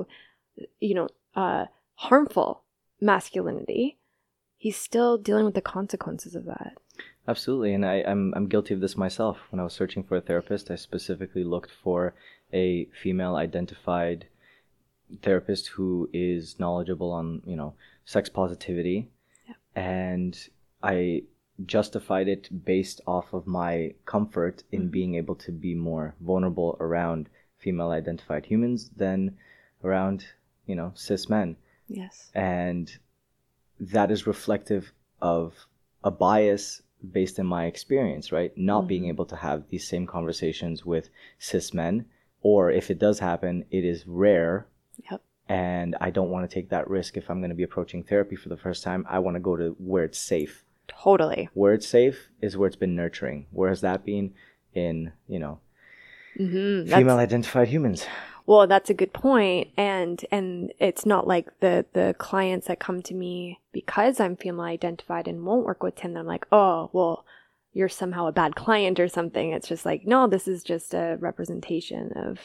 Speaker 6: harmful masculinity, he's still dealing with the consequences of that.
Speaker 5: Absolutely, and I'm guilty of this myself. When I was searching for a therapist, I specifically looked for a female-identified therapist who is knowledgeable on, sex positivity, and I justified it based off of my comfort in being able to be more vulnerable around female-identified humans than around, cis men.
Speaker 6: Yes.
Speaker 5: And that is reflective of a bias based in my experience, right? Not being able to have these same conversations with cis men, or if it does happen, it is rare.
Speaker 6: Yep.
Speaker 5: And I don't want to take that risk if I'm going to be approaching therapy for the first time. I want to go to where it's safe.
Speaker 6: Totally.
Speaker 5: Where it's safe is where it's been nurturing. Where has that been in, female-identified humans?
Speaker 6: Well, that's a good point. And it's not like the clients that come to me because I'm female identified and won't work with Tim, I'm like, oh, well, you're somehow a bad client or something. It's just like, no, this is just a representation of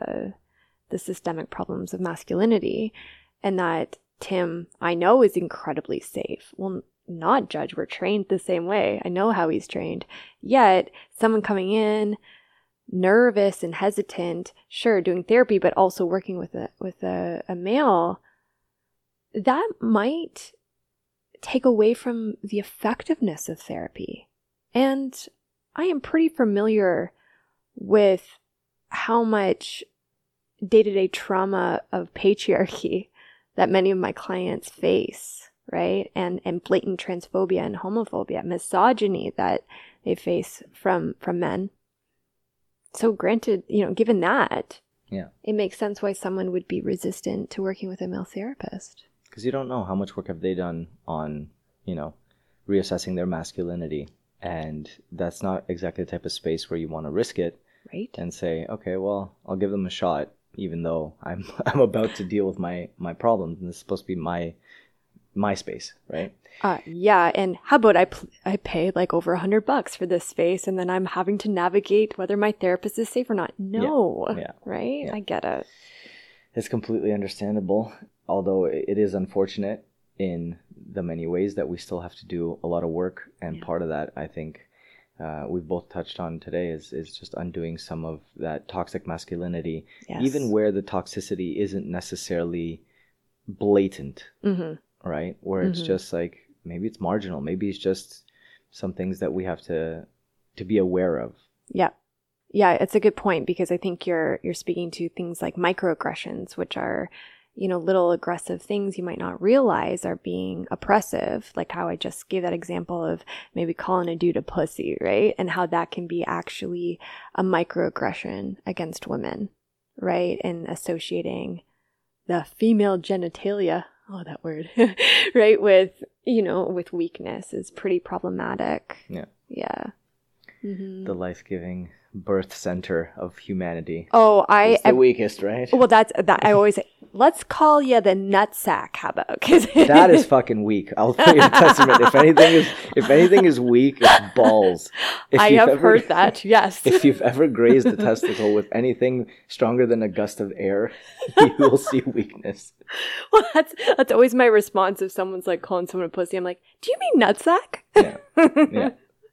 Speaker 6: the systemic problems of masculinity. And that Tim, I know, is incredibly safe. Well, not judge. We're trained the same way. I know how he's trained. Yet someone coming in nervous and hesitant, sure, doing therapy, but also working with a male, that might take away from the effectiveness of therapy. And I am pretty familiar with how much day-to-day trauma of patriarchy that many of my clients face, right? And blatant transphobia and homophobia, misogyny that they face from men. So granted, given that, it makes sense why someone would be resistant to working with a male therapist.
Speaker 5: Because you don't know how much work have they done on, reassessing their masculinity. And that's not exactly the type of space where you want to risk it.
Speaker 6: Right.
Speaker 5: And say, okay, well, I'll give them a shot, even though I'm about to deal with my problems. And this is supposed to be my space, right?
Speaker 6: Yeah, and how about I pay like over $100 for this space, and then I'm having to navigate whether my therapist is safe or not. No, right? Yeah. I get it.
Speaker 5: It's completely understandable, although it is unfortunate in the many ways that we still have to do a lot of work, and part of that, I think, we've both touched on today is just undoing some of that toxic masculinity, even where the toxicity isn't necessarily blatant. Mm-hmm. Right? Where it's just like, maybe it's marginal. Maybe it's just some things that we have to be aware of. Yeah.
Speaker 6: Yeah, it's a good point, because I think you're speaking to things like microaggressions, which are, little aggressive things you might not realize are being oppressive. Like how I just gave that example of maybe calling a dude a pussy, right? And how that can be actually a microaggression against women, right? And associating the female genitalia, that word, right, with weakness is pretty problematic. Yeah. Mm-hmm.
Speaker 5: The life-giving birth center of humanity.
Speaker 6: Oh,
Speaker 5: it's the weakest, right?
Speaker 6: Well, that's that. I always say, let's call you the nutsack. How about?
Speaker 5: That is fucking weak. I'll put you in testament. If anything is weak, it's balls.
Speaker 6: I have heard that. Yes.
Speaker 5: If you've ever grazed a testicle with anything stronger than a gust of air, you will see weakness.
Speaker 6: Well, that's always my response if someone's like calling someone a pussy. I'm like, do you mean nutsack?
Speaker 5: Yeah.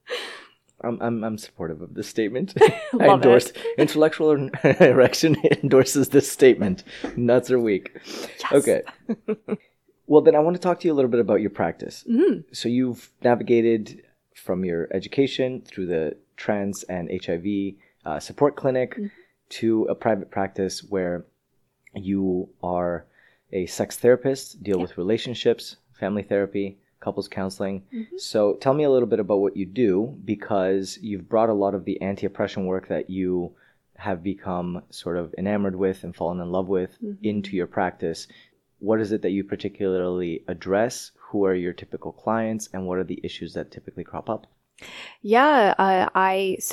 Speaker 5: I'm supportive of this statement. I endorse Intellectual Erection endorses this statement. Nuts are weak. Yes. Okay. Well, then I want to talk to you a little bit about your practice. Mm-hmm. So you've navigated from your education through the trans and HIV support clinic to a private practice where you are a sex therapist, deal with relationships, family therapy, couples counseling. Mm-hmm. So tell me a little bit about what you do, because you've brought a lot of the anti-oppression work that you have become sort of enamored with and fallen in love with into your practice. What is it that you particularly address? Who are your typical clients, and what are the issues that typically crop up?
Speaker 6: Yeah, so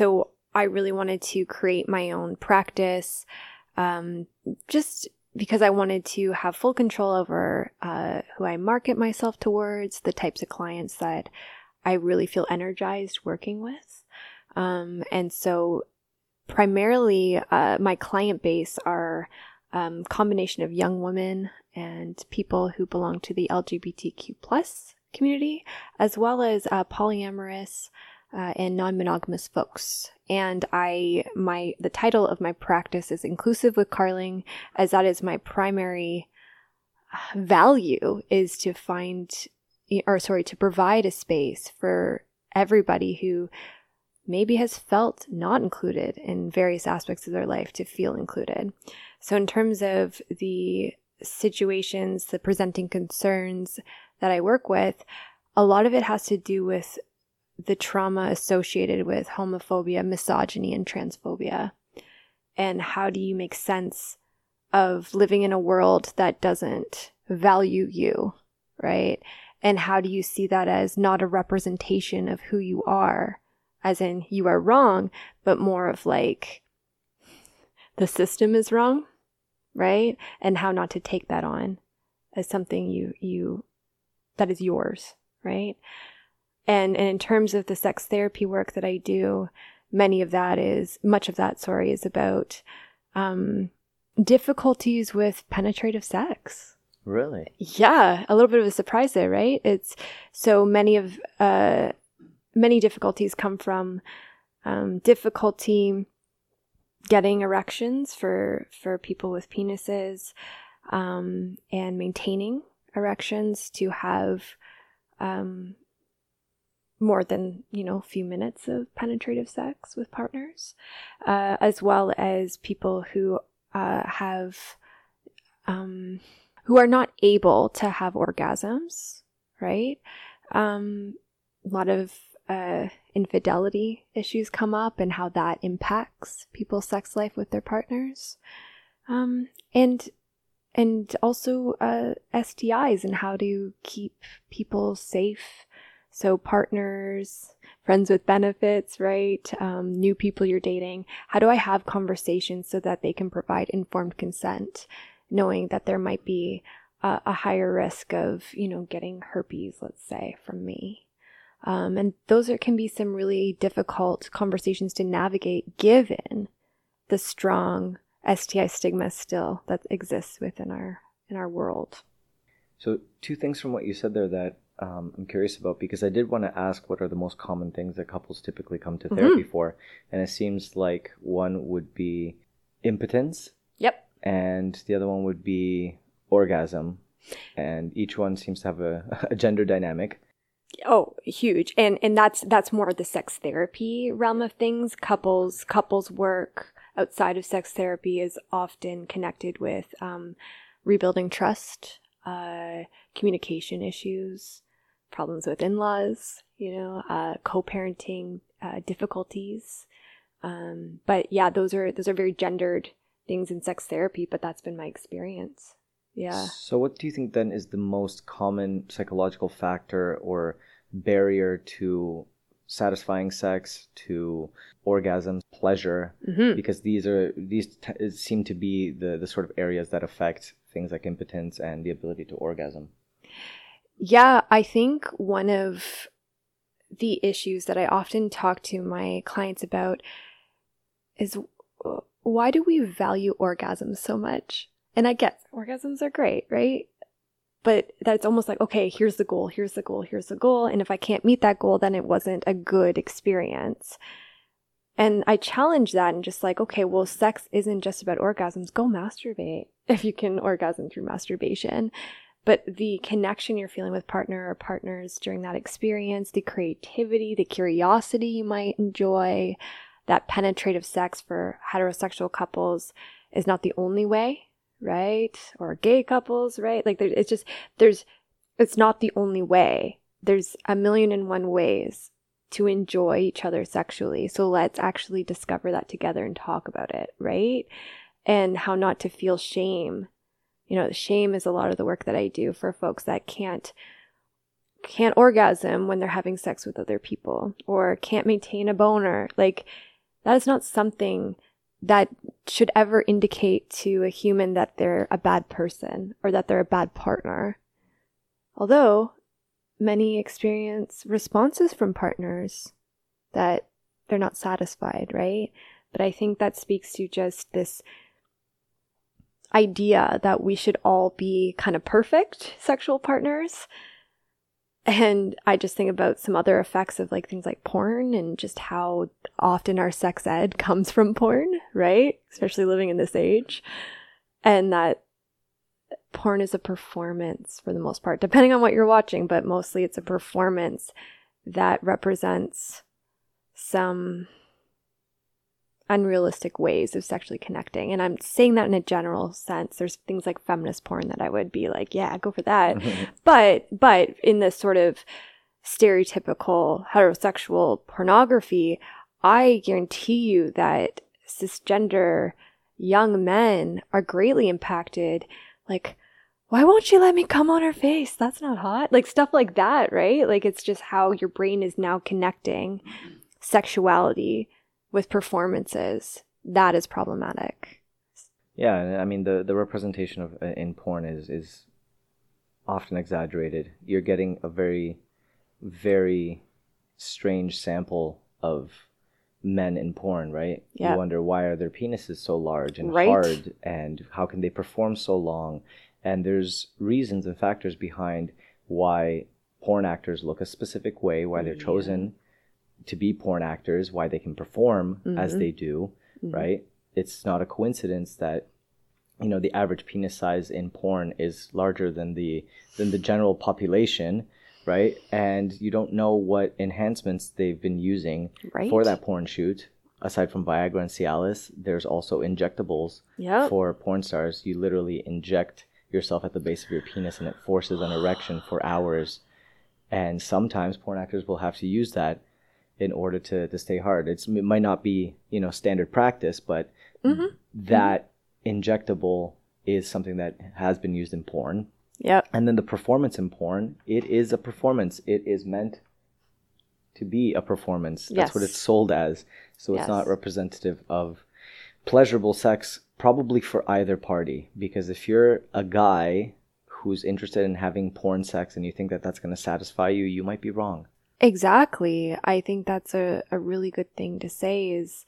Speaker 6: I really wanted to create my own practice, just because I wanted to have full control over who I market myself towards, the types of clients that I really feel energized working with. And so primarily my client base are combination of young women and people who belong to the LGBTQ plus community, as well as polyamorous and non-monogamous folks. And the title of my practice is Inclusive with Carling, as that is my primary value, is to provide a space for everybody who maybe has felt not included in various aspects of their life to feel included. So in terms of the situations, the presenting concerns that I work with, a lot of it has to do with the trauma associated with homophobia, misogyny, and transphobia. And how do you make sense of living in a world that doesn't value you, right? And how do you see that as not a representation of who you are, as in you are wrong, but more of like the system is wrong, right? And how not to take that on as something you that is yours, right? And in terms of the sex therapy work that I do, much of that is about difficulties with penetrative sex.
Speaker 5: Really?
Speaker 6: Yeah, a little bit of a surprise there, right? It's so many difficulties come from difficulty getting erections for people with penises, and maintaining erections to have more than, a few minutes of penetrative sex with partners, as well as people who who are not able to have orgasms, right? A lot of infidelity issues come up and how that impacts people's sex life with their partners. And also STIs and how to keep people safe. So partners, friends with benefits, right? New people you're dating. How do I have conversations so that they can provide informed consent, knowing that there might be a higher risk of, getting herpes, let's say, from me. And those can be some really difficult conversations to navigate given the strong STI stigma still that exists within our world.
Speaker 5: So 2 things from what you said there that I'm curious about, because I did want to ask what are the most common things that couples typically come to therapy for. And it seems like one would be impotence. Yep. And the other one would be orgasm. And each one seems to have a gender dynamic.
Speaker 6: Oh, huge. And that's more the sex therapy realm of things. Couples work outside of sex therapy is often connected with rebuilding trust, communication issues, problems with in-laws, co-parenting difficulties. But yeah, those are very gendered things in sex therapy, but that's been my experience. Yeah.
Speaker 5: So what do you think then is the most common psychological factor or barrier to satisfying sex, to orgasm, pleasure? Because these seem to be the sort of areas that affect things like impotence and the ability to orgasm.
Speaker 6: Yeah, I think one of the issues that I often talk to my clients about is why do we value orgasms so much? And I get orgasms are great, right? But that's almost like, okay, here's the goal. And if I can't meet that goal, then it wasn't a good experience. And I challenge that and just like, okay, well, sex isn't just about orgasms. Go masturbate if you can orgasm through masturbation. But the connection you're feeling with partner or partners during that experience, the creativity, the curiosity you might enjoy, that penetrative sex for heterosexual couples is not the only way, right? Or gay couples, right? Like it's not the only way. There's 1,000,001 ways to enjoy each other sexually. So let's actually discover that together and talk about it, right? And how not to feel shame. Shame is a lot of the work that I do for folks that can't orgasm when they're having sex with other people or can't maintain a boner. Like that is not something that should ever indicate to a human that they're a bad person or that they're a bad partner. Although many experience responses from partners that they're not satisfied, right? But I think that speaks to just this idea that we should all be kind of perfect sexual partners. And I just think about some other effects of like things like porn and just how often our sex ed comes from porn, right? Especially living in this age. And that porn is a performance for the most part, depending on what you're watching, but mostly it's a performance that represents some unrealistic ways of sexually connecting. And I'm saying that in a general sense. There's things like feminist porn that I would be like, yeah, go for that. But in this sort of stereotypical heterosexual pornography, I guarantee you that cisgender young men are greatly impacted. Like, why won't she let me come on her face? That's not hot. Like stuff like that, right? Like it's just how your brain is now connecting sexuality with performances. That is problematic.
Speaker 5: Yeah, I mean the representation of in porn is often exaggerated. You're getting a very, very strange sample of men in porn, right?
Speaker 6: Yeah.
Speaker 5: You wonder, why are their penises so large and
Speaker 6: Right.
Speaker 5: hard, and how can they perform so long? And there's reasons and factors behind why porn actors look a specific way, why they're chosen to be porn actors, why they can perform as they do, right? It's not a coincidence that, you know, the average penis size in porn is larger than the general population, right? And you don't know what enhancements they've been using
Speaker 6: Right.
Speaker 5: for that porn shoot. Aside from Viagra and Cialis, there's also injectables
Speaker 6: Yep.
Speaker 5: for porn stars. You literally inject yourself at the base of your penis and it forces an erection for hours. And sometimes porn actors will have to use that in order to stay hard. It might not be, you know, standard practice, but that injectable is something that has been used in porn.
Speaker 6: Yep.
Speaker 5: And then the performance in porn, it is a performance. It is meant to be a performance. That's what
Speaker 6: Yes.
Speaker 5: it's sold as. So it's
Speaker 6: Yes.
Speaker 5: not representative of pleasurable sex, probably for either party. Because if you're a guy who's interested in having porn sex and you think that that's going to satisfy you, you might be wrong.
Speaker 6: Exactly. I think that's a really good thing to say is,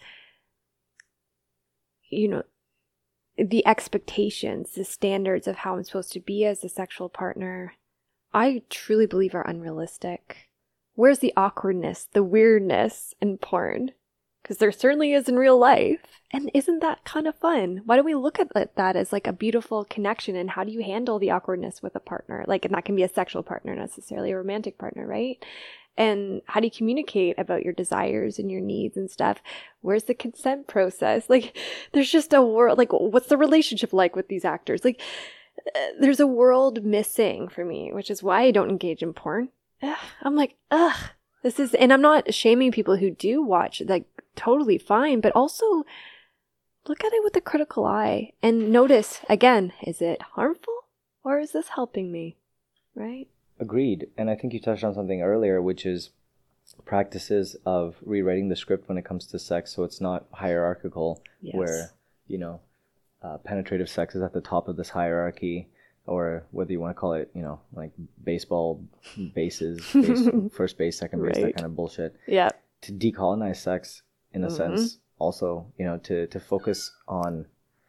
Speaker 6: you know, the expectations, the standards of how I'm supposed to be as a sexual partner, I truly believe are unrealistic. Where's the awkwardness, the weirdness in porn? Because there certainly is in real life. And isn't that kind of fun? Why do we look at that as like a beautiful connection? And how do you handle the awkwardness with a partner? Like, and that can be a sexual partner, necessarily a romantic partner, right? And how do you communicate about your desires and your needs and stuff? Where's the consent process? Like, there's just a world, like, what's the relationship like with these actors? Like, there's a world missing for me, which is why I don't engage in porn. I'm like, this is, and I'm not shaming people who do watch, like, totally fine, but also look at it with a critical eye and notice, again, is it harmful or is this helping me? Right?
Speaker 5: Agreed. And I think you touched on something earlier, which is practices of rewriting the script when it comes to sex, so it's not hierarchical,
Speaker 6: Yes.
Speaker 5: where, you know, penetrative sex is at the top of this hierarchy, or whether you want to call it, you know, like baseball bases, first base, second base, that
Speaker 6: Right.
Speaker 5: kind of bullshit.
Speaker 6: Yeah.
Speaker 5: To decolonize sex, in a sense, also, you know, to focus on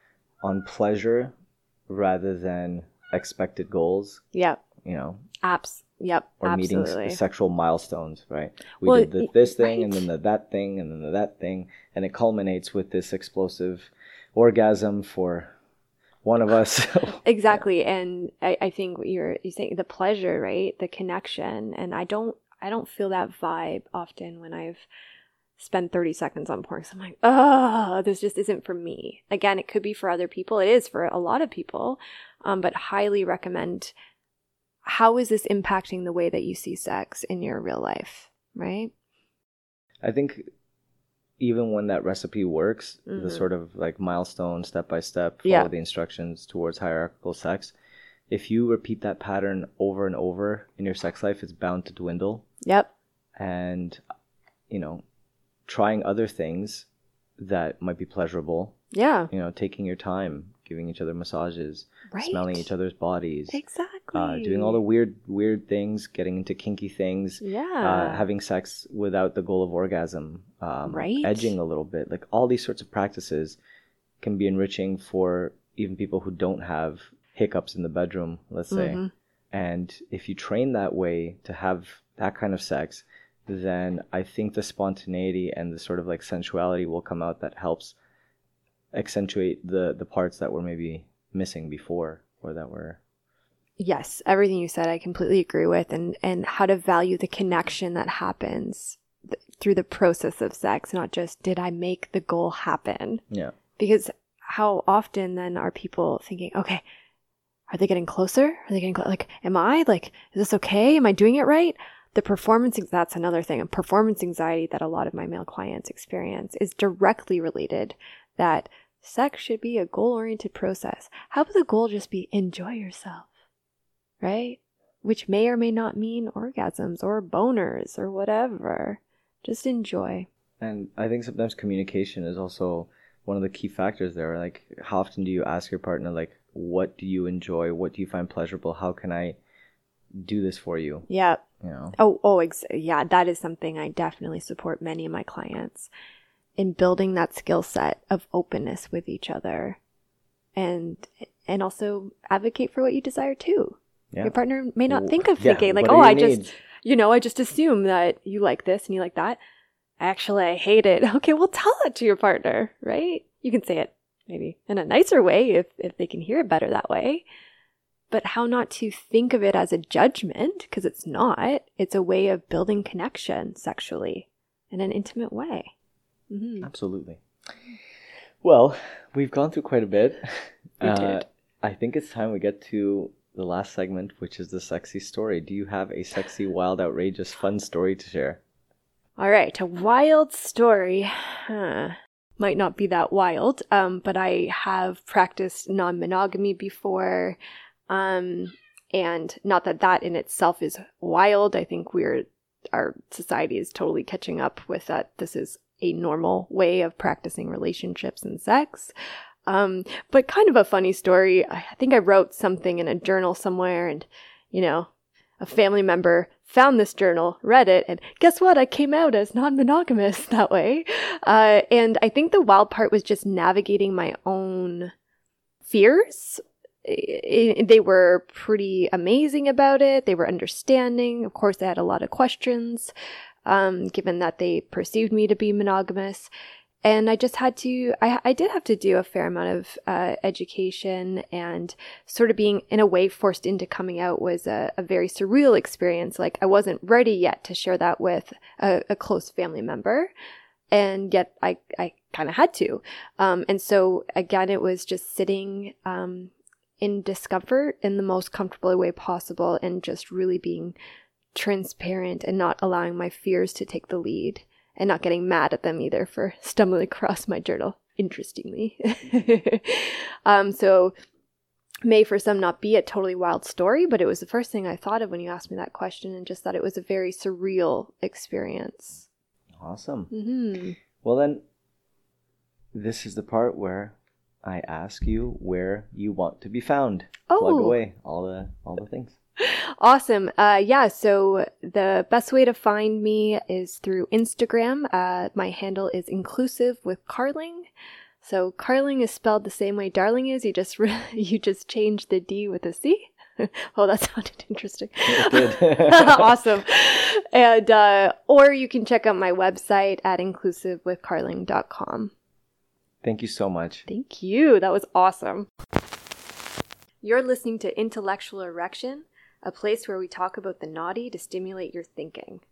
Speaker 5: pleasure rather than expected goals,
Speaker 6: Yep.
Speaker 5: you know,
Speaker 6: Yep.
Speaker 5: or
Speaker 6: Absolutely.
Speaker 5: meeting sexual milestones, right? We
Speaker 6: Well,
Speaker 5: did this thing, and
Speaker 6: right.
Speaker 5: then that thing, and then that thing, and it culminates with this explosive orgasm for one of us.
Speaker 6: Exactly. And I think what you're saying, the pleasure, right? The connection. And I don't feel that vibe often when I've spent 30 seconds on porn. So I'm like, this just isn't for me. Again, it could be for other people. It is for a lot of people. But highly recommend, how is this impacting the way that you see sex in your real life, right?
Speaker 5: I think even when that recipe works, the sort of like milestone, step by step, follow the instructions towards hierarchical sex, if you repeat that pattern over and over in your sex life, it's bound to dwindle.
Speaker 6: Yep.
Speaker 5: And, you know, trying other things that might be pleasurable.
Speaker 6: Yeah.
Speaker 5: You know, taking your time, giving each other massages,
Speaker 6: Right.
Speaker 5: smelling each other's bodies.
Speaker 6: Exactly.
Speaker 5: Doing all the weird things, getting into kinky things.
Speaker 6: Yeah.
Speaker 5: Having sex without the goal of orgasm.
Speaker 6: Right.
Speaker 5: Edging a little bit. Like all these sorts of practices can be enriching for even people who don't have hiccups in the bedroom, let's say.
Speaker 6: Mm-hmm.
Speaker 5: And if you train that way to have that kind of sex, then I think the spontaneity and the sort of like sensuality will come out that helps accentuate the parts that were maybe missing before, or that were...
Speaker 6: Yes, everything you said I completely agree with, and how to value the connection that happens through the process of sex, not just did I make the goal happen.
Speaker 5: Yeah.
Speaker 6: Because how often then are people thinking, okay, are they getting closer? Are they getting like, am I? Like, is this okay? Am I doing it right? The performance, that's another thing. And performance anxiety that a lot of my male clients experience is directly related that sex should be a goal-oriented process. How about the goal just be enjoy yourself, right? Which may or may not mean orgasms or boners or whatever. Just enjoy.
Speaker 5: And I think sometimes communication is also one of the key factors there. Like, how often do you ask your partner, like, what do you enjoy? What do you find pleasurable? How can I do this for you?
Speaker 6: Yeah.
Speaker 5: You know?
Speaker 6: Yeah, that is something I definitely support many of my clients in building that skill set of openness with each other, and also advocate for what you desire too.
Speaker 5: Yeah.
Speaker 6: Your partner may not think of
Speaker 5: Yeah,
Speaker 6: thinking like,
Speaker 5: what are
Speaker 6: oh,
Speaker 5: your
Speaker 6: I
Speaker 5: needs?
Speaker 6: just assume that you like this and you like that. Actually, I hate it. Okay, well, tell it to your partner, right? You can say it maybe in a nicer way if they can hear it better that way. But how not to think of it as a judgment, because it's not. It's a way of building connection sexually in an intimate way. Mm-hmm.
Speaker 5: Absolutely. Well, we've gone through quite a bit.
Speaker 6: We did.
Speaker 5: I think it's time we get to the last segment, which is the sexy story. Do you have a sexy, wild, outrageous, fun story to share?
Speaker 6: All right, a wild story. Might not be that wild, but I have practiced non-monogamy before. And not that in itself is wild. I think our society is totally catching up with that. This is a normal way of practicing relationships and sex. But kind of a funny story. I think I wrote something in a journal somewhere, and, a family member found this journal, read it, and guess what? I came out as non-monogamous that way. And I think the wild part was just navigating my own fears. They were pretty amazing about it. They were understanding. Of course, they had a lot of questions, given that they perceived me to be monogamous. And I just had to, I did have to do a fair amount of education, and sort of being, in a way, forced into coming out was a very surreal experience. Like, I wasn't ready yet to share that with a close family member. And yet I kind of had to. And so, again, it was just sitting in discomfort in the most comfortable way possible, and just really being transparent and not allowing my fears to take the lead, and not getting mad at them either for stumbling across my journal, interestingly. So may for some not be a totally wild story, but it was the first thing I thought of when you asked me that question, and just thought it was a very surreal experience.
Speaker 5: Awesome.
Speaker 6: Mm-hmm.
Speaker 5: Well, then, this is the part where I ask you where you want to be found. Plug away all the things.
Speaker 6: Awesome. So the best way to find me is through Instagram. My handle is Inclusive with Carling. So Carling is spelled the same way darling is. You just change the D with a C. Oh, that sounded interesting.
Speaker 5: It did.
Speaker 6: Awesome. And or you can check out my website at inclusivewithcarling.com.
Speaker 5: Thank you so much.
Speaker 6: Thank you. That was awesome. You're listening to Intellectual Erection, a place where we talk about the naughty to stimulate your thinking.